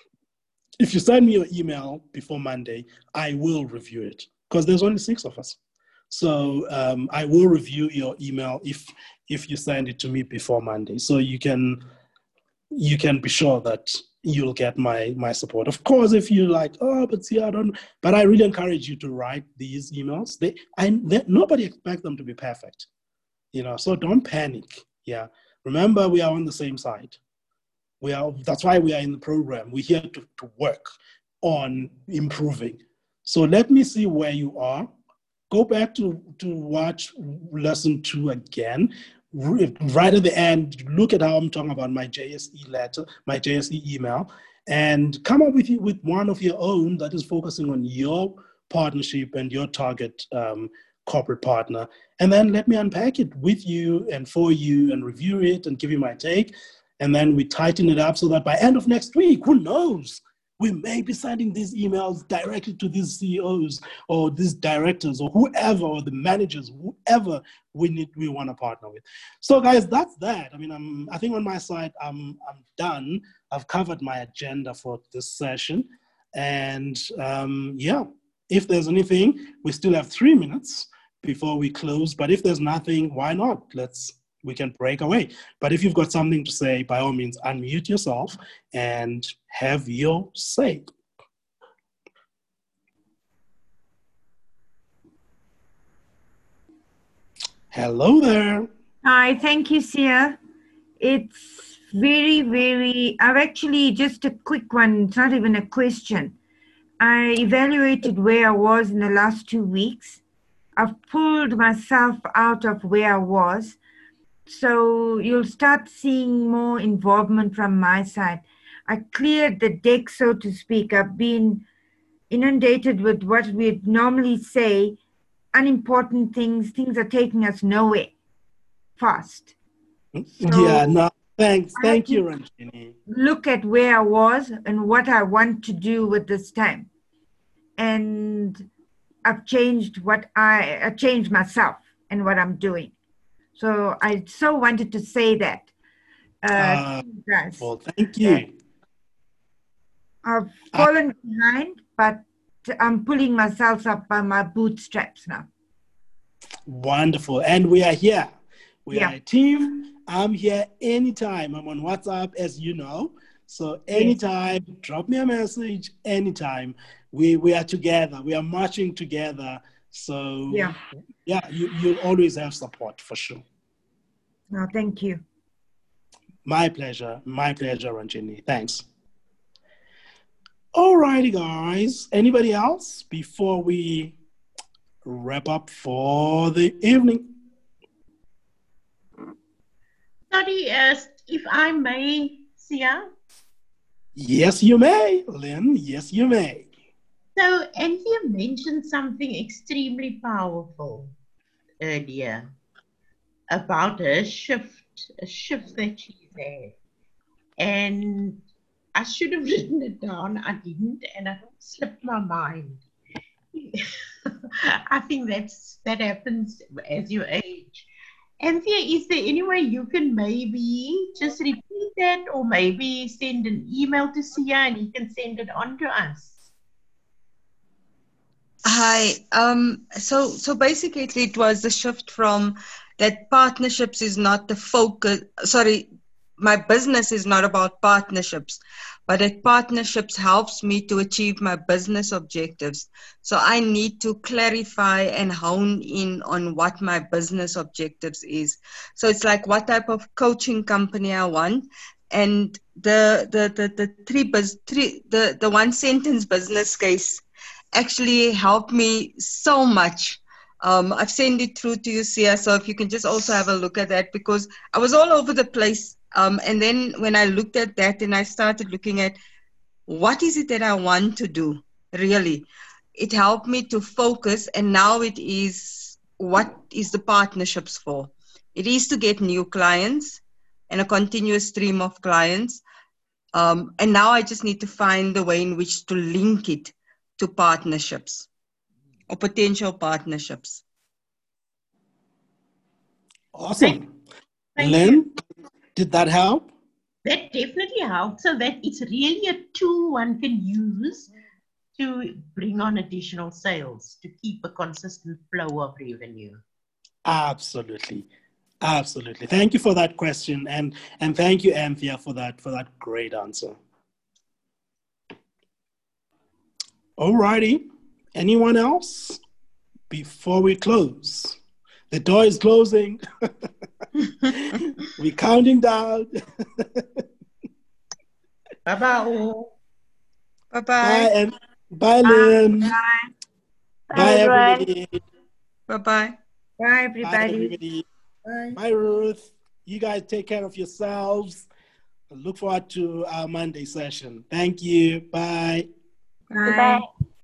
If you send me your email before Monday, I will review it because there's only six of us. So um, I will review your email if if you send it to me before Monday. So you can you can be sure that you'll get my my support. Of course, if you're like, oh, but see, I don't. But I really encourage you to write these emails. They, I, they, nobody expects them to be perfect, you know. So don't panic. Yeah, remember we are on the same side. We are, that's why we are in the program. We're here to, to work on improving. So let me see where you are. Go back to, to watch lesson two again. Right at the end, look at how I'm talking about my J S E letter, my J S E email, and come up with, with one of your own that is focusing on your partnership and your target um, corporate partner. And then let me unpack it with you and for you and review it and give you my take. And then we tighten it up so that by end of next week, who knows, we may be sending these emails directly to these C E Os or these directors or whoever, or the managers, whoever we need, we want to partner with. So guys, that's that. I mean, I'm, I think on my side, I'm, I'm done. I've covered my agenda for this session. And um, yeah, if there's anything, we still have three minutes before we close. But if there's nothing, why not? Let's we can break away. But if you've got something to say, by all means, unmute yourself and have your say. Hello there. Hi, thank you, Sia. It's very, very, I've actually just a quick one, it's not even a question. I evaluated where I was in the last two weeks. I've pulled myself out of where I was. So you'll start seeing more involvement from my side. I cleared the deck, so to speak. I've been inundated with what we'd normally say, unimportant things, things are taking us nowhere fast. So yeah, no, thanks. Thank you, Ranjini. Look at where I was and what I want to do with this time. And I've changed what I, I changed myself and what I'm doing. So I so wanted to say that. Uh, uh, guys, well, thank you. I've fallen uh, behind, but I'm pulling myself up by my bootstraps now. Wonderful. And we are here. We yeah. are a team. I'm here anytime. I'm on WhatsApp, as you know. So anytime, yes. Drop me a message, anytime. We, we are together. We are marching together. So yeah, yeah, you, you'll always have support for sure. No, thank you. My pleasure. My pleasure, Ranjini. Thanks. All righty, guys. Anybody else before we wrap up for the evening? Sorry, uh, if I may, Sia. Yes, you may, Lynn. Yes, you may. So, Anthea mentioned something extremely powerful. earlier about her shift, a shift that she's had. And I should have written it down. I didn't, and it slipped my mind. I think that's that happens as you age. Anthea, is there any way you can maybe just repeat that, or maybe send an email to Sia and he can send it on to us? Hi. Um, so, so basically, it was the shift from that partnerships is not the focus. Sorry, my business is not about partnerships, but that partnerships helps me to achieve my business objectives. So I need to clarify and hone in on what my business objectives is. So it's like what type of coaching company I want. And the the the, the three bus three the, the one sentence business case actually helped me so much. Um, I've sent it through to you, Sia, so if you can just also have a look at that, because I was all over the place. Um, and then when I looked at that and I started looking at what is it that I want to do, really, it helped me to focus. And now it is, what is the partnerships for? It is to get new clients and a continuous stream of clients. Um, and now I just need to find the way in which to link it to partnerships or potential partnerships. Awesome. Thank Lynn, you. did that help? That definitely helps. So that it's really a tool one can use to bring on additional sales, to keep a consistent flow of revenue. Absolutely. Absolutely. Thank you for that question. And, and thank you, Anthea, for that, for that great answer. Alrighty. Anyone else before we close? The door is closing. We're counting down. Bye-bye. Bye-bye. Bye, and bye, Lynn. Bye, Bye, bye everyone. everybody. Bye-bye. Bye, everybody. Bye, everybody. Bye. Bye, Ruth. You guys take care of yourselves. I look forward to our Monday session. Thank you. Bye. Bye. Goodbye.